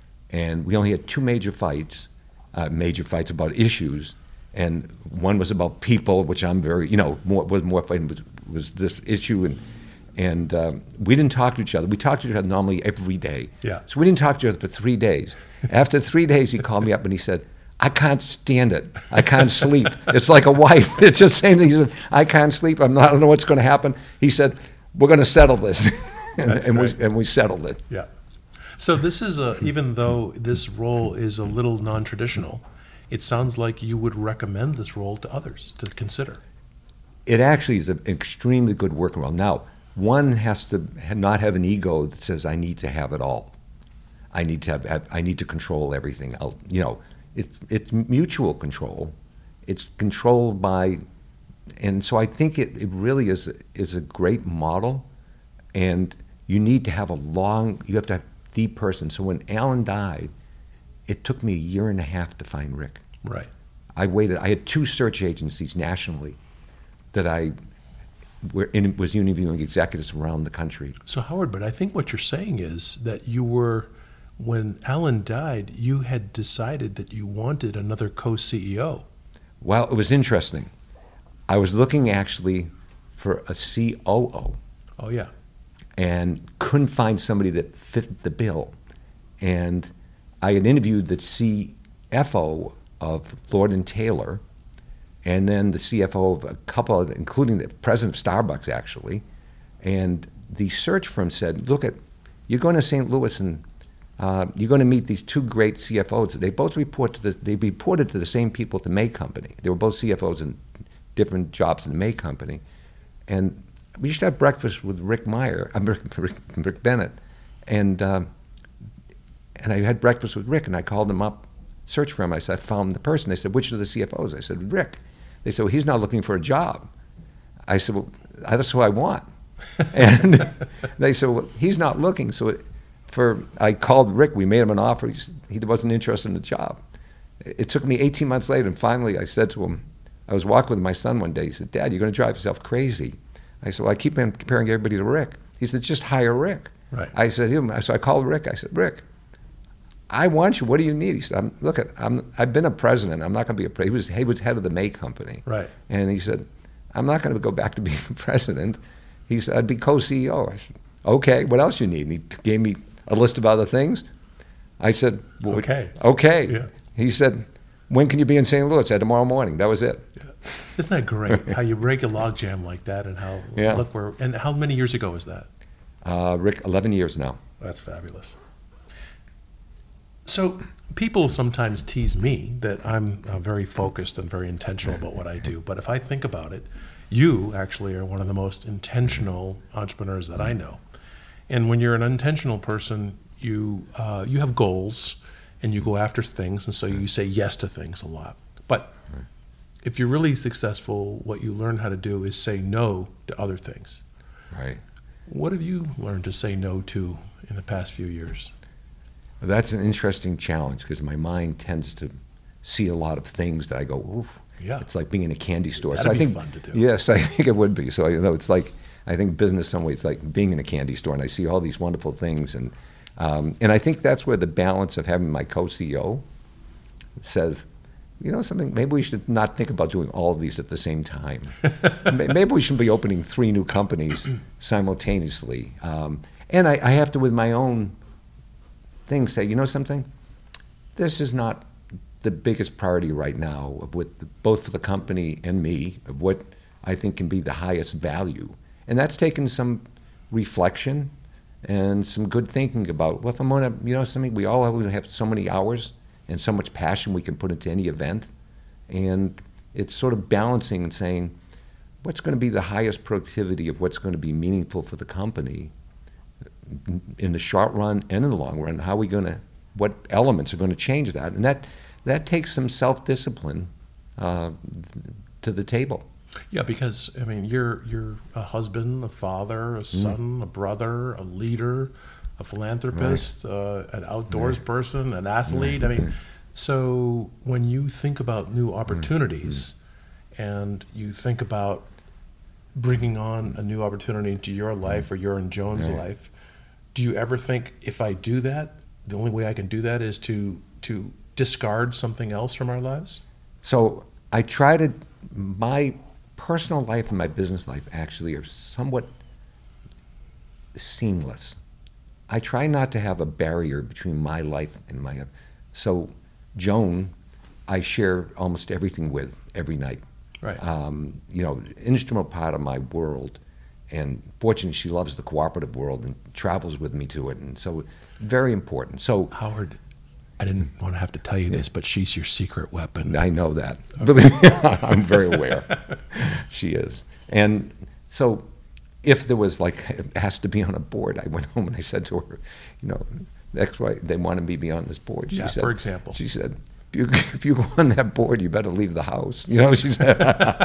And we only had two major fights, uh, major fights about issues. And one was about people, which I'm very, you know, more, was more fighting, was, was this issue. And and um, we didn't talk to each other. We talked to each other normally every day. Yeah. So we didn't talk to each other for three days. After three days, he called me up and he said, I can't stand it. I can't sleep. It's like a wife. It's just the same thing. He said, I can't sleep. I'm not, I don't know what's going to happen. He said, we're going to settle this. and, and, we, and we settled it. Yeah. So this is, a, even though this role is a little non-traditional, it sounds like you would recommend this role to others to consider. It actually is an extremely good working role. Now, one has to not have an ego that says, I need to have it all. I need to have, I need to control everything. I'll, you know, it's, it's mutual control. It's controlled by, and so I think it, it really is, is a great model, and you need to have a long, you have to have the person. So when Alan died, it took me a year and a half to find Rick. Right. I waited, I had two search agencies nationally that I were in, was interviewing executives around the country. So Howard, but I think what you're saying is that you were, when Alan died, you had decided that you wanted another co-C E O. Well, it was interesting. I was looking actually for a C O O. Oh, yeah. And couldn't find somebody that fit the bill. And I had interviewed the C F O of Lord and Taylor, and then the C F O of a couple of, including the president of Starbucks, actually. And the search firm said, look, at, you're going to Saint Louis and uh, you're going to meet these two great C F Os. They both report to the, they reported to the same people at the May Company. They were both C F Os in different jobs in the May Company. And we used to have breakfast with Rick Meyer, uh, Rick, Rick, Rick Bennett. And, um, and I had breakfast with Rick, and I called him up, searched for him. I said, I found the person. They said, which of the C F Os? I said, Rick. They said, well, he's not looking for a job. I said, well, that's who I want. And they said, well, he's not looking. So it, for I called Rick. We made him an offer. He, said, he wasn't interested in the job. It, it took me eighteen months later, and finally I said to him, I was walking with my son one day. He said, Dad, you're going to drive yourself crazy. I said, well, I keep comparing everybody to Rick. He said, just hire Rick. Right. I said, so I called Rick. I said, Rick, I want you. What do you need? He said, I'm, look, at, I'm, I've been a president. I'm not going to be a president. He was, he was head of the May Company. Right. And he said, I'm not going to go back to being a president. He said, I'd be co-C E O. I said, okay, what else you need? And he gave me a list of other things. I said, well, okay. Okay. Yeah. He said, when can you be in Saint Louis? I said, tomorrow morning. That was it. Yeah. Isn't that great, how you break a logjam like that, and how, yeah. look where, and how many years ago was that? Uh, Rick, eleven years now. That's fabulous. So people sometimes tease me that I'm uh, very focused and very intentional about what I do. But if I think about it, you actually are one of the most intentional entrepreneurs that I know. And when you're an intentional person, you uh, you have goals and you go after things, and so you say yes to things a lot. But if you're really successful, what you learn how to do is say no to other things. Right. What have you learned to say no to in the past few years? That's an interesting challenge because my mind tends to see a lot of things that I go, ooh, yeah. It's like being in a candy store. That'd so I be think, fun to do. Yes, I think it would be. So you know, it's like I think business some way it's like being in a candy store, and I see all these wonderful things, and um, and I think that's where the balance of having my co-C E O says, you know, something. Maybe we should not think about doing all of these at the same time. Maybe we should be opening three new companies simultaneously. Um, and I, I have to, with my own thing, say, you know something? This is not the biggest priority right now, of what, both for the company and me, of what I think can be the highest value. And that's taken some reflection and some good thinking about, well, if I'm going to, you know something, we all have, we have so many hours and so much passion we can put into any event. And it's sort of balancing and saying, what's going to be the highest productivity of what's going to be meaningful for the company in the short run and in the long run? How are we going to, what elements are going to change that? And that, that takes some self-discipline uh, to the table. Yeah, because, I mean, you're, you're a husband, a father, a son, mm. a brother, a leader, a philanthropist, right. uh, an outdoors right. person, an athlete. Right. I mean, so when you think about new opportunities right. and you think about bringing on a new opportunity into your life or your and Joan's right. life, do you ever think, if I do that, the only way I can do that is to to discard something else from our lives? So I try to, my personal life and my business life actually are somewhat seamless. I try not to have a barrier between my life and my, so Joan, I share almost everything with every night. Right. Um, you know, instrumental part of my world, and fortunately she loves the cooperative world and travels with me to it, and so very important. So Howard, I didn't want to have to tell you this, but she's your secret weapon. I know that. Believe me, I'm very aware. She is. And so if there was like, it has to be on a board, I went home and I said to her, you know, that's why they wanted me to be on this board. She yeah, said, for example. She said, if you, if you go on that board, you better leave the house. You know, she said.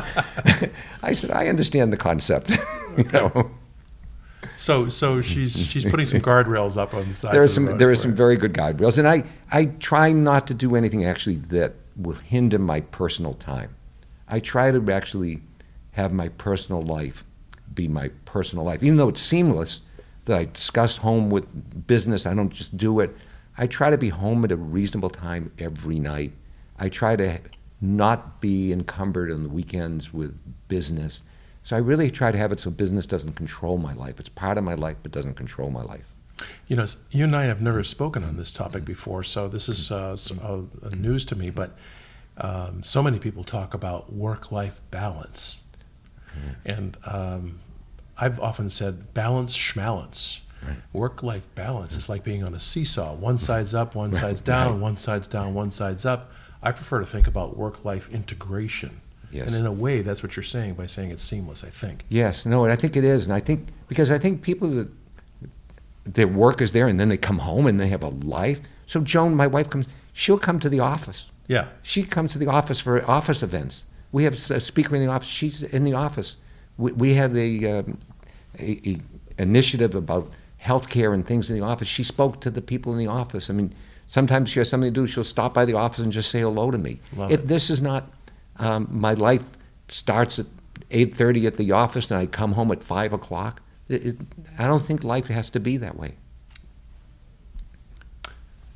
I said, I understand the concept. You know. So, so she's she's putting some guardrails up on the sides. There are of some the road there are for some it. very good guardrails, and I I try not to do anything actually that will hinder my personal time. I try to actually have my personal life be my personal life, even though it's seamless. That I discuss home with business. I don't just do it. I try to be home at a reasonable time every night. I try to not be encumbered on the weekends with business. So I really try to have it so business doesn't control my life. It's part of my life, but doesn't control my life. You know, you and I have never spoken on this topic before, so this is uh, so, uh, news to me, but um, so many people talk about work-life balance. Mm-hmm. And um, I've often said balance schmalance. Right. Work-life balance is like being on a seesaw. One side's up, one right. side's down, right. one side's down, one side's up. I prefer to think about work-life integration. Yes. And in a way, that's what you're saying by saying it's seamless, I think. Yes, no, and I think it is. And I think, because I think people that, their work is there and then they come home and they have a life. So Joan, my wife, comes, she'll come to the office. Yeah. She comes to the office for office events. We have a speaker in the office. She's in the office. We, we have a, um, a, a initiative about healthcare and things in the office. She spoke to the people in the office. I mean, sometimes she has something to do. She'll stop by the office and just say hello to me. Love it, it. This is not... Um, my life starts at eight thirty at the office and I come home at five o'clock. It, it, I don't think life has to be that way.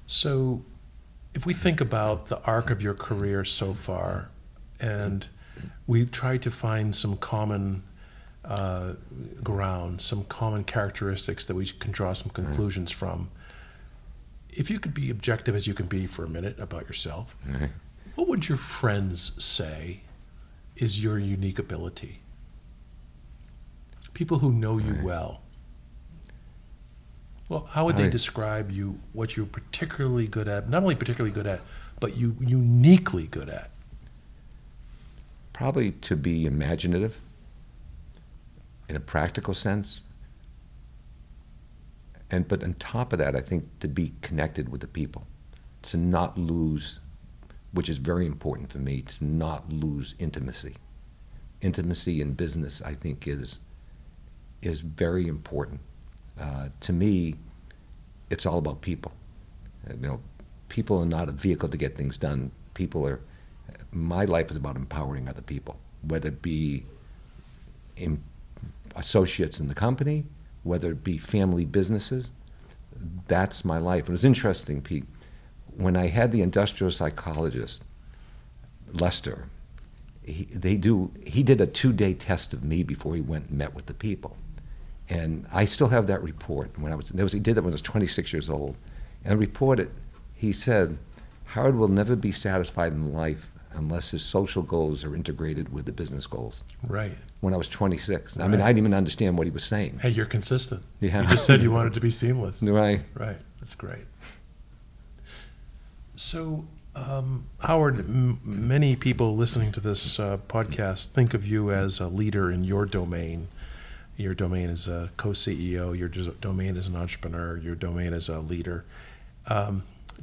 So, if we think about the arc of your career so far, and we try to find some common uh, ground, some common characteristics that we can draw some conclusions right. from, if you could be objective as you can be for a minute about yourself, Right. what would your friends say is your unique ability? People who know you Right. well. Well, how would they Right. describe you, what you're particularly good at, not only particularly good at, but you uniquely good at? Probably to be imaginative in a practical sense. And but on top of that, I think to be connected with the people, to not lose, which is very important for me, to not lose intimacy. Intimacy in business, I think, is is very important. Uh, to me, it's all about people. Uh, You know, people are not a vehicle to get things done. People are. My life is about empowering other people, whether it be in associates in the company, whether it be family businesses. That's my life. It was interesting, Pete, when I had the industrial psychologist, Lester, he, they do, he did a two-day test of me before he went and met with the people. And I still have that report. When I was, there was he did that when I was twenty-six years old. And reported, he said, Howard will never be satisfied in life unless his social goals are integrated with the business goals. Right. When I was twenty-six. I Right. mean, I didn't even understand what he was saying. Hey, you're consistent. Yeah. You just said you wanted to be seamless. Right. Right. That's great. So, um, Howard, m- many people listening to this uh, podcast think of you as a leader in your domain. Your domain is a co-C E O. Your d- domain is an entrepreneur. Your domain is a leader. Um,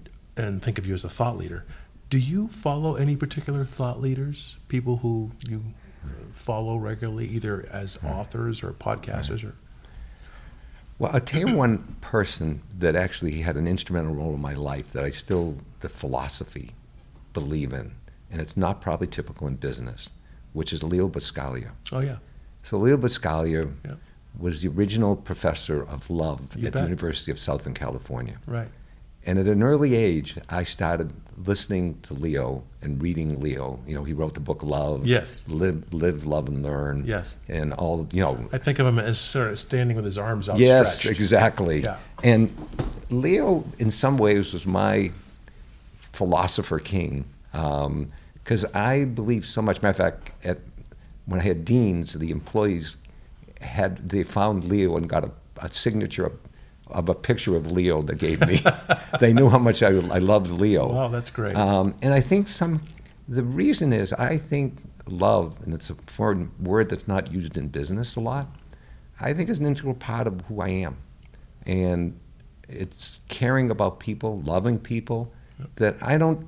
and think of you as a thought leader. Do you follow any particular thought leaders, people who you follow regularly, either as authors or podcasters? Or Well, I'll tell you one person that actually had an instrumental role in my life that I still, the philosophy, believe in, and it's not probably typical in business, which is Leo Buscaglia. Oh, yeah. So Leo Buscaglia Yeah. was the original professor of love You at bet. the University of Southern California. Right. And at an early age, I started listening to Leo and reading Leo. You know, he wrote the book Love. Yes. Live, live, love, and learn. Yes. And all, you know. I think of him as sort of standing with his arms outstretched. Yes, exactly. Yeah. And Leo, in some ways, was my philosopher king, because I believe so much. Matter of fact, at, when I had deans, the employees had they found Leo and got a, a signature of, of a picture of Leo they gave me. They knew how much I, I loved Leo. Wow, that's great. Um, and I think some, the reason is I think love, and it's a foreign word that's not used in business a lot, I think is an integral part of who I am. And it's caring about people, loving people, Yep. that I don't,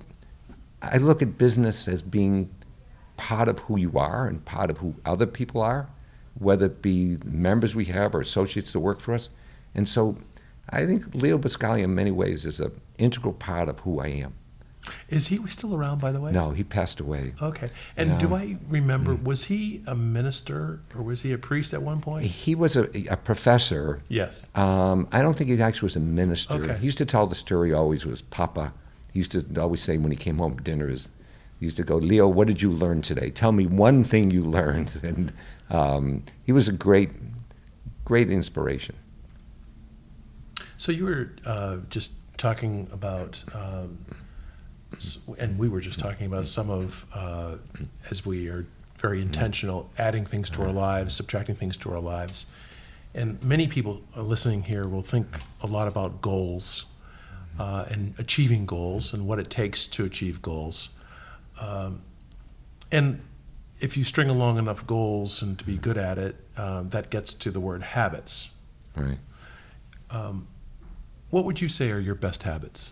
I look at business as being part of who you are and part of who other people are, whether it be members we have or associates that work for us. And so I think Leo Buscaglia in many ways is an integral part of who I am. Is he still around, by the way? No, he passed away. Okay. And Yeah. do I remember, was he a minister or was he a priest at one point? He was a, a professor. Yes. Um, I don't think he actually was a minister. Okay. He used to tell the story always was Papa. He used to always say when he came home for dinner is, he used to go, Leo, what did you learn today? Tell me one thing you learned. And um, he was a great, great inspiration. So you were uh, just talking about, um, s- and we were just talking about some of, uh, as we are very intentional, adding things to our lives, subtracting things to our lives. And many people listening here will think a lot about goals uh, and achieving goals and what it takes to achieve goals. Um, and if you string along enough goals and to be good at it, um, that gets to the word habits. Right. Um, what would you say are your best habits?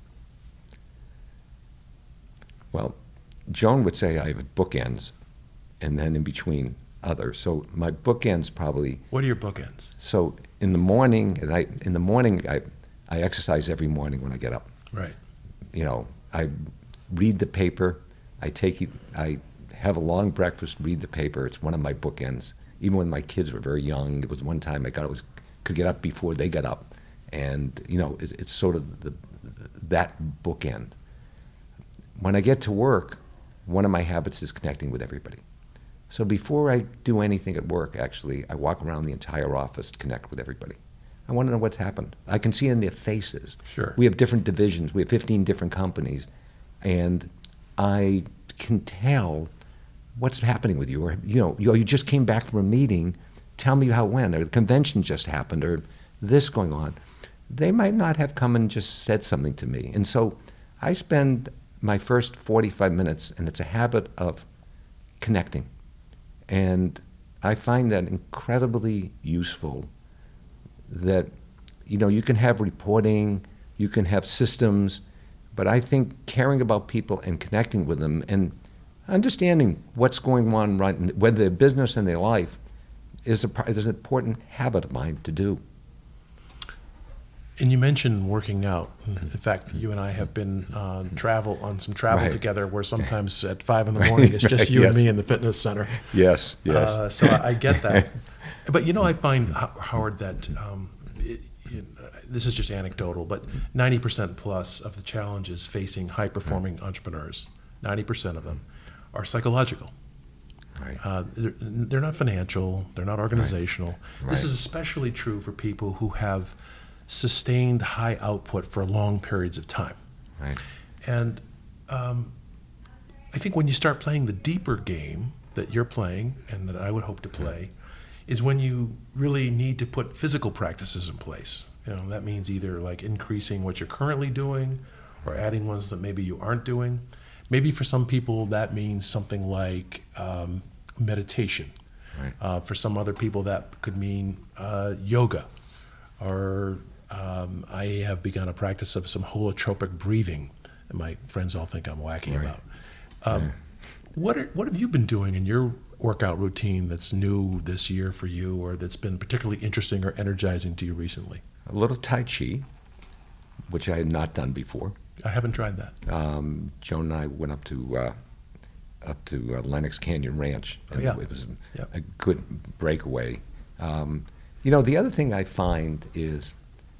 Well, Joan would say I have bookends, and then in between others. So my bookends probably. What are your bookends? So in the morning, and I in the morning I I exercise every morning when I get up. Right. You know, I read the paper. I take it. I have a long breakfast. Read the paper. It's one of my bookends. Even when my kids were very young, there was one time I got was could get up before they got up, and you know, it, it's sort of the that bookend. When I get to work, one of my habits is connecting with everybody. So before I do anything at work, actually, I walk around the entire office to connect with everybody. I want to know what's happened. I can see in their faces. Sure. We have different divisions. We have fifteen different companies. And I can tell what's happening with you. Or, you know, you, you just came back from a meeting. Tell me how it went. Or the convention just happened. Or this going on. They might not have come and just said something to me. And so I spend my first forty-five minutes, and it's a habit of connecting. And I find that incredibly useful, that, you know, you can have reporting, you can have systems, but I think caring about people and connecting with them and understanding what's going on, right, whether their business and their life, is, a, is an important habit of mine to do. And you mentioned working out. In fact, you and I have been on travel on some travel Right. together, where sometimes at five in the morning it's just you Yes. and me in the fitness center. Yes, yes. Uh, so I, I get that. But you know, I find, Ho- Howard, that um, it, it, uh, this is just anecdotal, but ninety percent plus of the challenges facing high-performing entrepreneurs, ninety percent of them, are psychological. Right. Uh, they're, they're not financial. They're not organizational. Right. This Right. is especially true for people who have sustained high output for long periods of time. Right. And um, I think when you start playing the deeper game that you're playing and that I would hope to play, is when you really need to put physical practices in place. You know, that means either like increasing what you're currently doing or adding ones that maybe you aren't doing. Maybe for some people that means something like um, meditation. Right. Uh, for some other people that could mean uh, yoga, or um, I have begun a practice of some holotropic breathing that my friends all think I'm wacky Right. about. Um, Yeah. What are, what have you been doing in your workout routine that's new this year for you, or that's been particularly interesting or energizing to you recently? A little Tai Chi, which I had not done before. I haven't tried that. Um, Joan and I went up to uh, up to uh, Lennox Canyon Ranch. Oh, yeah. It was a, Yeah. a good breakaway. Um, you know, the other thing I find is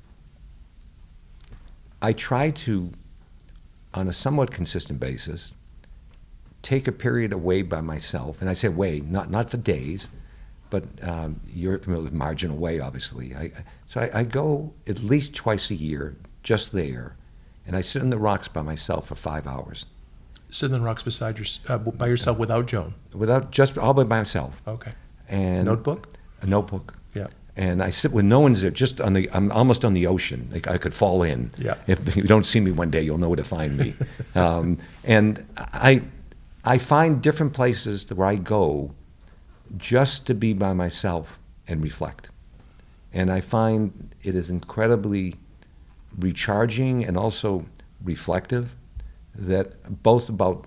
I try to, on a somewhat consistent basis, take a period away by myself. And I say away, not, not for days, but um, you're familiar with marginal way, obviously. I, so I, I go at least twice a year, just there, and I sit in the rocks by myself for five hours. Sit in the rocks beside your, uh, by yourself without Joan. Without, just all by myself. Okay. And Notebook? A notebook. Yeah. And I sit when no one's there, just on the, I'm almost on the ocean. Like I could fall in. Yeah. If you don't see me one day, you'll know where to find me. um, and I, I find different places where I go just to be by myself and reflect. And I find it is incredibly recharging and also reflective, that both about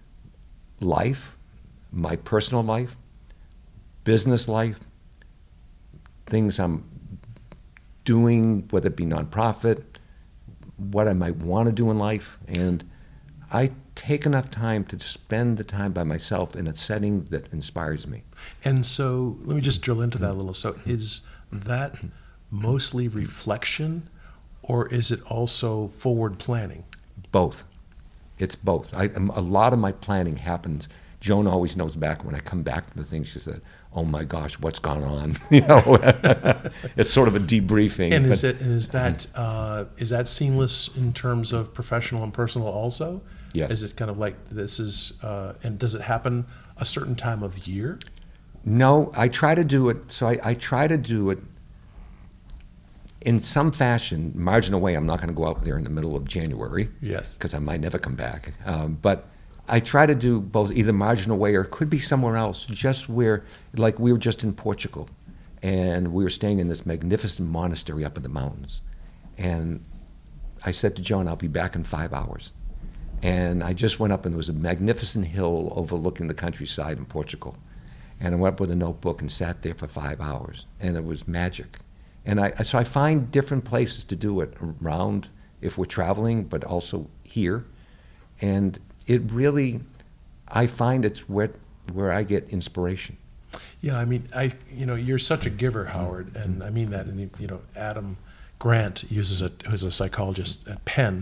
life, my personal life, business life, things I'm doing, whether it be nonprofit, what I might want to do in life. And I take enough time to spend the time by myself in a setting that inspires me. And so let me just drill into that a little. So is that mostly reflection, or is it also forward planning? Both. It's both. I, a lot of my planning happens. Joan always knows back when I come back to the thing, she said, "Oh my gosh, what's gone on?" You know, it's sort of a debriefing. And is but- it and is that uh, is that seamless in terms of professional and personal also? Yes. Is it kind of like this is uh, and does it happen a certain time of year? No, I try to do it. So I, I try to do it in some fashion, marginal way. I'm not going to go out there in the middle of January. Yes. Because I might never come back. Um, but I try to do both, either marginal way or it could be somewhere else, just where, like we were just in Portugal, and we were staying in this magnificent monastery up in the mountains. And I said to Joan, I'll be back in five hours. And I just went up, and there was a magnificent hill overlooking the countryside in Portugal. And I went up with a notebook and sat there for five hours, and it was magic. And I, so I find different places to do it around if we're traveling, but also here. And it really, I find it's where, where I get inspiration. Yeah, I mean, I you know, you're such a giver, Howard, and I mean that. And you know, Adam Grant uses a who's a psychologist at Penn,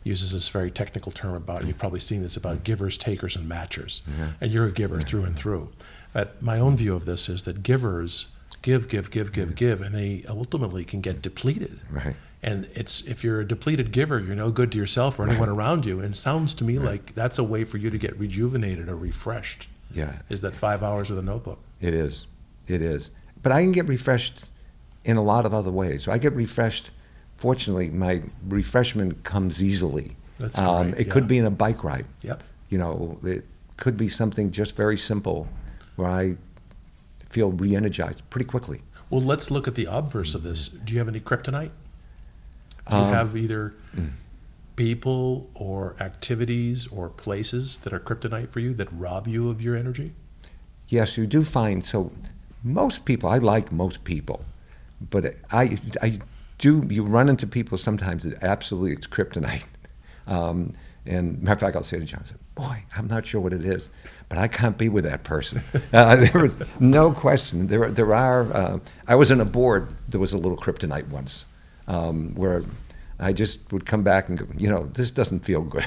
uses this very technical term about, you've probably seen this, about givers, takers, and matchers. Mm-hmm. And you're a giver through and through. But my own view of this is that givers give, give, give, give, give, and they ultimately can get depleted. Right. And it's, if you're a depleted giver, you're no good to yourself or anyone Right. around you. And it sounds to me Right. like that's a way for you to get rejuvenated or refreshed. Yeah. Is that five hours with a notebook? It is. It is. But I can get refreshed in a lot of other ways. So I get refreshed. Fortunately, my refreshment comes easily. That's um, great, it yeah. could be in a bike ride. Yep. You know, it could be something just very simple where I feel re-energized pretty quickly. Well, let's look at the obverse of this. Do you have any kryptonite? Do you Um, have either people or activities or places that are kryptonite for you that rob you of your energy? Yes, you do find, so most people, I like most people, but I, I do, you run into people sometimes that absolutely it's kryptonite. Um, and matter of fact, I'll say to John, I said, boy, I'm not sure what it is, but I can't be with that person. Uh, there, no question. There, there are, uh, I was on a board, there was a little kryptonite once, um, where I just would come back and go, you know, this doesn't feel good.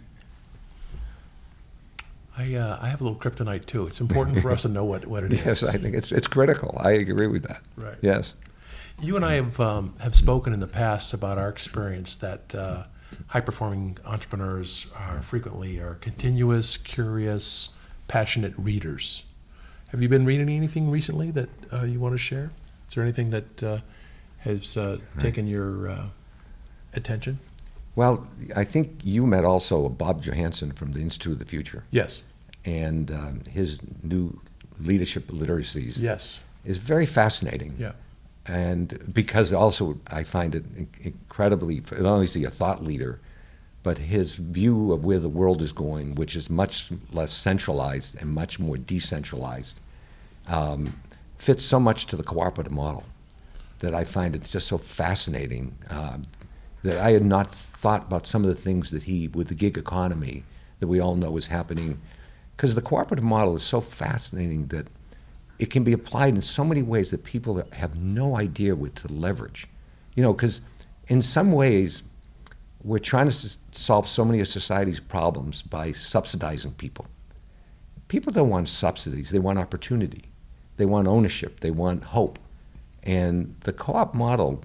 I, uh, I have a little kryptonite too. It's important for us to know what, what it is. Yes, I think it's, it's critical. I agree with that. Right. Yes. You and I have um, have spoken in the past about our experience that uh, high-performing entrepreneurs are frequently are continuous, curious, passionate readers. Have you been reading anything recently that uh, you want to share? Is there anything that uh, has uh, Right. taken your uh, attention? Well, I think you met also Bob Johansson from the Institute of the Future, Yes. and um, his new leadership literacies Yes. is very fascinating. Yeah. And because also I find it in- incredibly, not only is he a thought leader, but his view of where the world is going, which is much less centralized and much more decentralized, um, fits so much to the cooperative model that I find it just so fascinating um, that I had not thought about some of the things that he, with the gig economy, that we all know is happening. Because the cooperative model is so fascinating that it can be applied in so many ways that people have no idea what to leverage. You know, because in some ways, we're trying to s- solve so many of society's problems by subsidizing people. People don't want subsidies, they want opportunity. They want ownership, they want hope. And the co-op model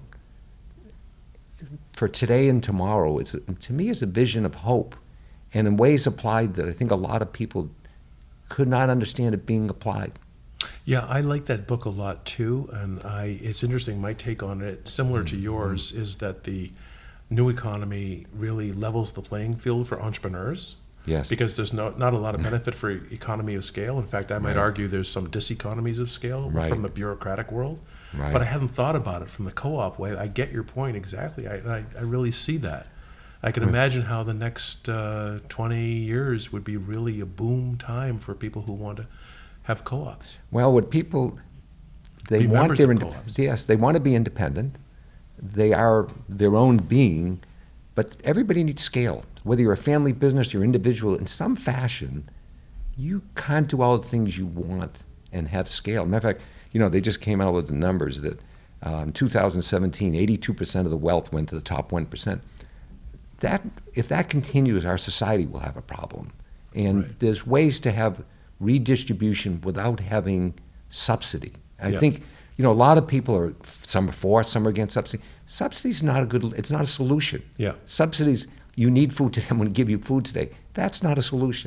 for today and tomorrow, is, to me, is a vision of hope, and in ways applied that I think a lot of people could not understand it being applied. Yeah, I like that book a lot too, and I it's interesting. My take on it, similar to yours, is that the new economy really levels the playing field for entrepreneurs. Yes. Because there's no, not a lot of benefit for economy of scale. In fact, I might Right. argue there's some diseconomies of scale Right. from the bureaucratic world. Right. But I hadn't thought about it from the co-op way. I get your point exactly. I, I, I really see that. I can Right. imagine how the next uh, twenty years would be really a boom time for people who want to have co-ops. Well, what people, they Be want members their, of inde- co-ops. yes, they want to be independent. They are their own being, but everybody needs scale. Whether you're a family business, you're individual, in some fashion, you can't do all the things you want and have scale. Matter of fact, you know, they just came out with the numbers that uh, in two thousand seventeen, eighty-two percent of the wealth went to the top one percent. That, if that continues, our society will have a problem. And Right. there's ways to have redistribution without having subsidy. I Yeah. think, you know, a lot of people are, some are for, some are against subsidy. Subsidy's not a good, it's not a solution. Yeah. Subsidies, you need food today, I'm going to give you food today. That's not a solution.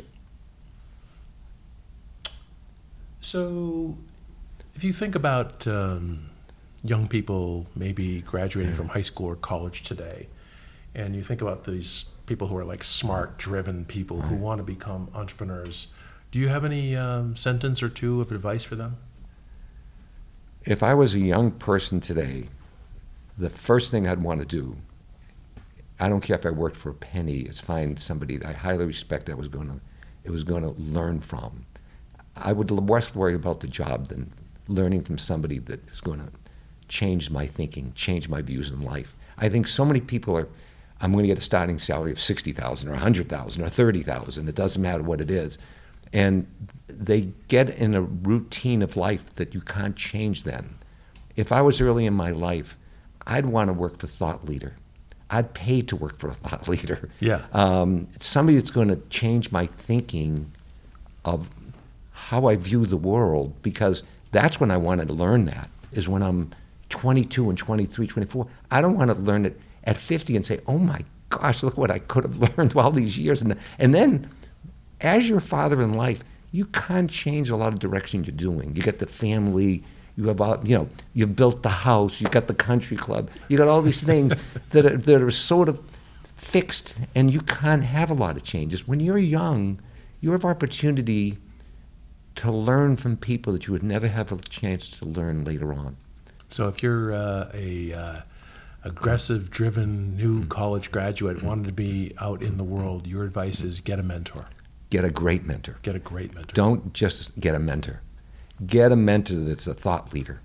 So, if you think about um, young people maybe graduating from high school or college today, and you think about these people who are like smart, driven people who want to become entrepreneurs, do you have any um, sentence or two of advice for them? If I was a young person today, the first thing I'd want to do, I don't care if I worked for a penny, is find somebody that I highly respect that was going to, it was going to learn from. I would less worry about the job than learning from somebody that is going to change my thinking, change my views in life. I think so many people are, I'm going to get a starting salary of sixty thousand dollars or one hundred thousand dollars or thirty thousand dollars. It doesn't matter what it is. And they get in a routine of life that you can't change then. If I was early in my life, I'd want to work for thought leader. I'd pay to work for a thought leader. Yeah. Um, somebody that's going to change my thinking of how I view the world, because that's when I wanted to learn that, is when I'm twenty-two and twenty-three, twenty-four. I don't want to learn it at fifty and say, oh my gosh, look what I could have learned all these years. And, and then, as your father in life, you can't change a lot of direction you're doing. You got the family, you have, all- you know, you've built the house, you got the country club, you got all these things that are, that are sort of fixed, and you can't have a lot of changes. When you're young, you have opportunity to learn from people that you would never have a chance to learn later on. So if you're uh, a uh, aggressive, driven, new college graduate, wanted to be out in the world, your advice is get a mentor. Get a great mentor. Get a great mentor. Don't just get a mentor. Get a mentor that's a thought leader.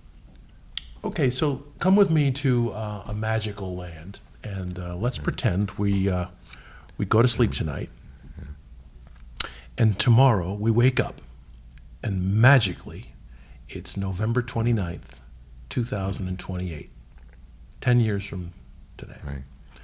Okay, so come with me to uh, a magical land, and uh, let's pretend we uh, we go to sleep tonight, and tomorrow we wake up, and magically, it's November twenty-ninth, two thousand twenty-eight, ten years from today. Right.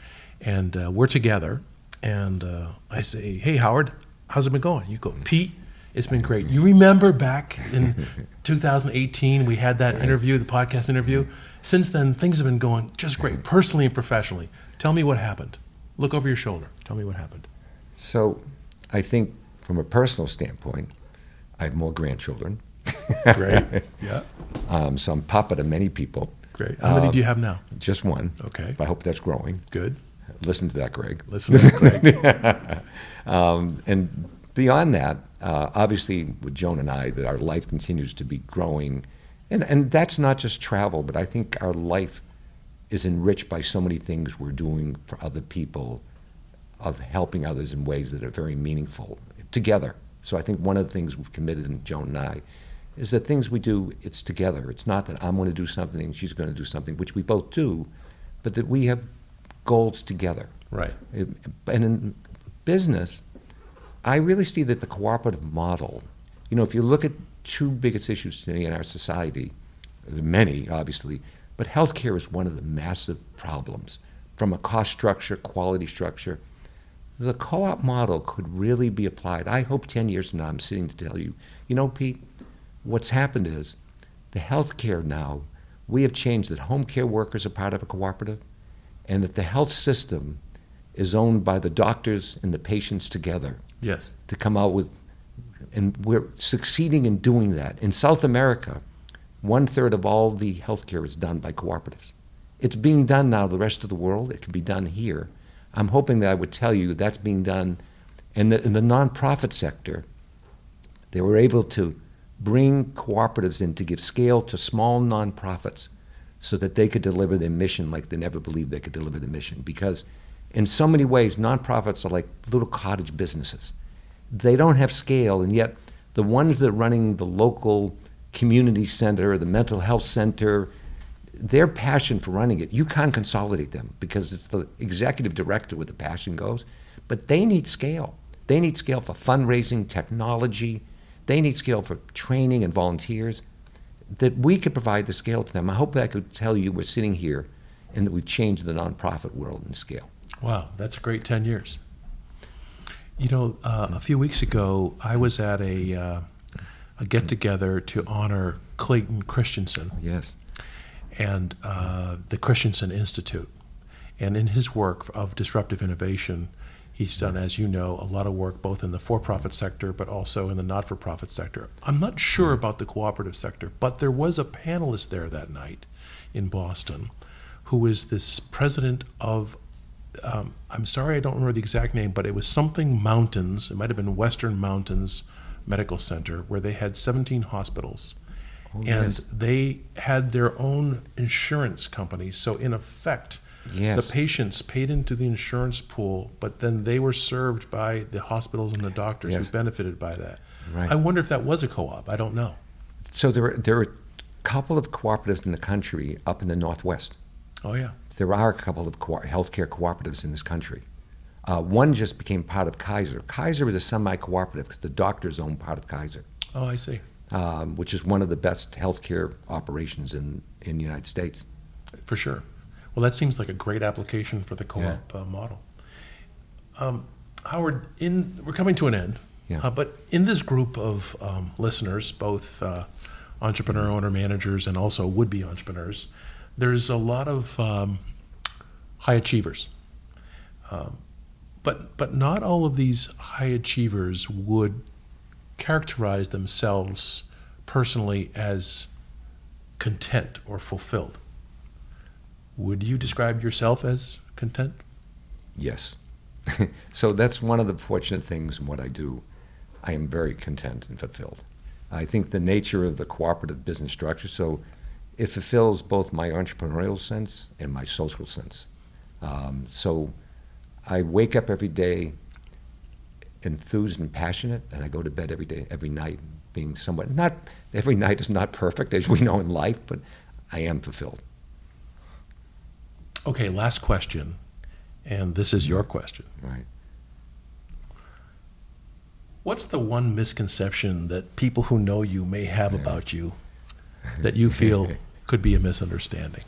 And uh, we're together, and uh, I say, hey, Howard, how's it been going? You go, Pete, it's been great. You remember back in two thousand eighteen, we had that Right. interview, the podcast interview? Since then, things have been going just great, personally and professionally. Tell me what happened. Look over your shoulder. Tell me what happened. So I think from a personal standpoint, I have more grandchildren. Great. Yeah. Um, so I'm papa to many people. Great. How many Um, do you have now? Just one. Okay. But I hope that's growing. Good. Listen to that, Greg. Listen to Greg. Um, and beyond that, uh, obviously with Joan and I, that our life continues to be growing. And, and that's not just travel, but I think our life is enriched by so many things we're doing for other people, of helping others in ways that are very meaningful together. So I think one of the things we've committed in Joan and I is that things we do, it's together. It's not that I'm going to do something and she's going to do something, which we both do, but that we have goals together. Right. It- And in business, I really see that the cooperative model, you know, if you look at two biggest issues today in our society, there are many, obviously, but healthcare is one of the massive problems. From a cost structure, quality structure, the co-op model could really be applied. I hope ten years from now I'm sitting to tell you, you know, Pete, what's happened is the healthcare now, we have changed that home care workers are part of a cooperative, and that the health system is owned by the doctors and the patients together Yes. to come out with, and we're succeeding in doing that. In South America, one third of all the healthcare is done by cooperatives. It's being done now the rest of the world. It can be done here. I'm hoping that I would tell you that's being done in the, in the nonprofit sector. They were able to bring cooperatives in to give scale to small nonprofits so that they could deliver their mission like they never believed they could deliver the mission. Because in so many ways, nonprofits are like little cottage businesses. They don't have scale, and yet the ones that are running the local community center, the mental health center, their passion for running it, you can't consolidate them because it's the executive director where the passion goes. But they need scale. They need scale for fundraising, technology. They need scale for training and volunteers. That we could provide the scale to them. I hope that I could tell you we're sitting here and that we've changed the nonprofit world in scale. Wow, that's a great ten years. You know, uh, a few weeks ago, I was at a, uh, a get-together to honor Clayton Christensen Yes. and uh, the Christensen Institute. And in his work of disruptive innovation, he's done, as you know, a lot of work both in the for-profit sector but also in the not-for-profit sector. I'm not sure about the cooperative sector, but there was a panelist there that night in Boston who was this president of, um, I'm sorry I don't remember the exact name, but it was something Mountains, it might have been Western Mountains Medical Center, where they had seventeen hospitals. Oh, and yes. they had their own insurance company. So in effect, Yes. the patients paid into the insurance pool, but then they were served by the hospitals and the doctors who Yes. benefited by that. Right. I wonder if that was a co-op. I don't know. So there are, there are a couple of cooperatives in the country up in the Northwest. Oh, yeah. There are a couple of co- healthcare cooperatives in this country. Uh, one just became part of Kaiser. Kaiser is a semi-cooperative because the doctors own part of Kaiser, Oh, I see. um, which is one of the best healthcare operations in, in the United States. For sure. Well, that seems like a great application for the co-op Yeah. uh, model. Um, Howard, in we're coming to an end, Yeah. uh, but in this group of um, listeners, both uh, entrepreneur, owner, managers, and also would-be entrepreneurs, there's a lot of um, high achievers. Um, but but not all of these high achievers would characterize themselves personally as content or fulfilled. Would you describe yourself as content? Yes. So that's one of the fortunate things in what I do. I am very content and fulfilled. I think the nature of the cooperative business structure, so it fulfills both my entrepreneurial sense and my social sense. Um, so I wake up every day enthused and passionate, and I go to bed every day, every night, being somewhat, not, every night is not perfect, as we know in life, but I am fulfilled. Okay, last question, and this is your question. Right. What's the one misconception that people who know you may have about you that you feel could be a misunderstanding?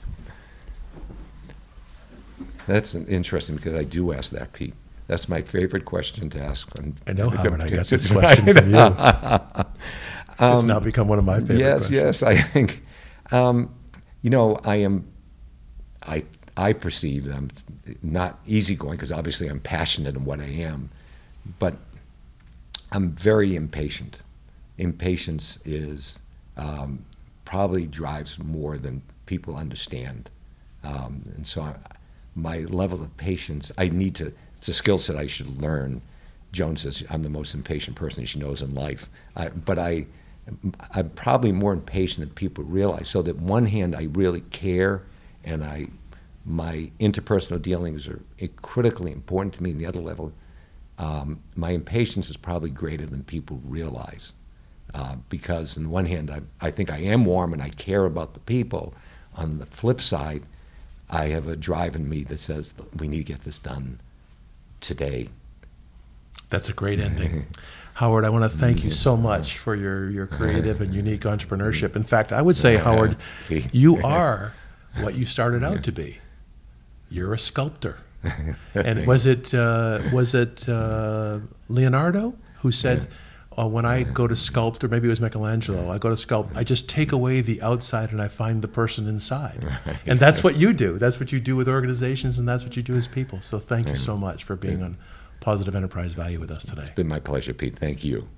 That's interesting because I do ask that, Pete. That's my favorite question to ask. On, I know, Howard. I got this question from you. It's now become one of my favorite yes, questions. Yes, I think, um, you know, I am, I, I perceive them not easygoing because obviously I'm passionate in what I am, but I'm very impatient. Impatience is um, probably drives more than people understand. Um, and so I, my level of patience, I need to, it's a skill set I should learn. Joan says I'm the most impatient person she knows in life. I, but I, I'm probably more impatient than people realize. So that one hand, I really care, and I, my interpersonal dealings are critically important to me. And the other level, um, my impatience is probably greater than people realize. Uh, because on one hand, I, I think I am warm and I care about the people. On the flip side, I have a drive in me that says we need to get this done today. That's a great ending. Howard, I want to thank you so much for your, your creative and unique entrepreneurship. In fact, I would say, Howard, you are what you started out to be. You're a sculptor. And was it uh, was it uh, Leonardo who said, uh, when I go to sculpt, or maybe it was Michelangelo, I go to sculpt, I just take away the outside and I find the person inside. Right. And that's what you do. That's what you do with organizations, and that's what you do as people. So thank you so much for being on Positive Enterprise Value with us today. It's been my pleasure, Pete. Thank you.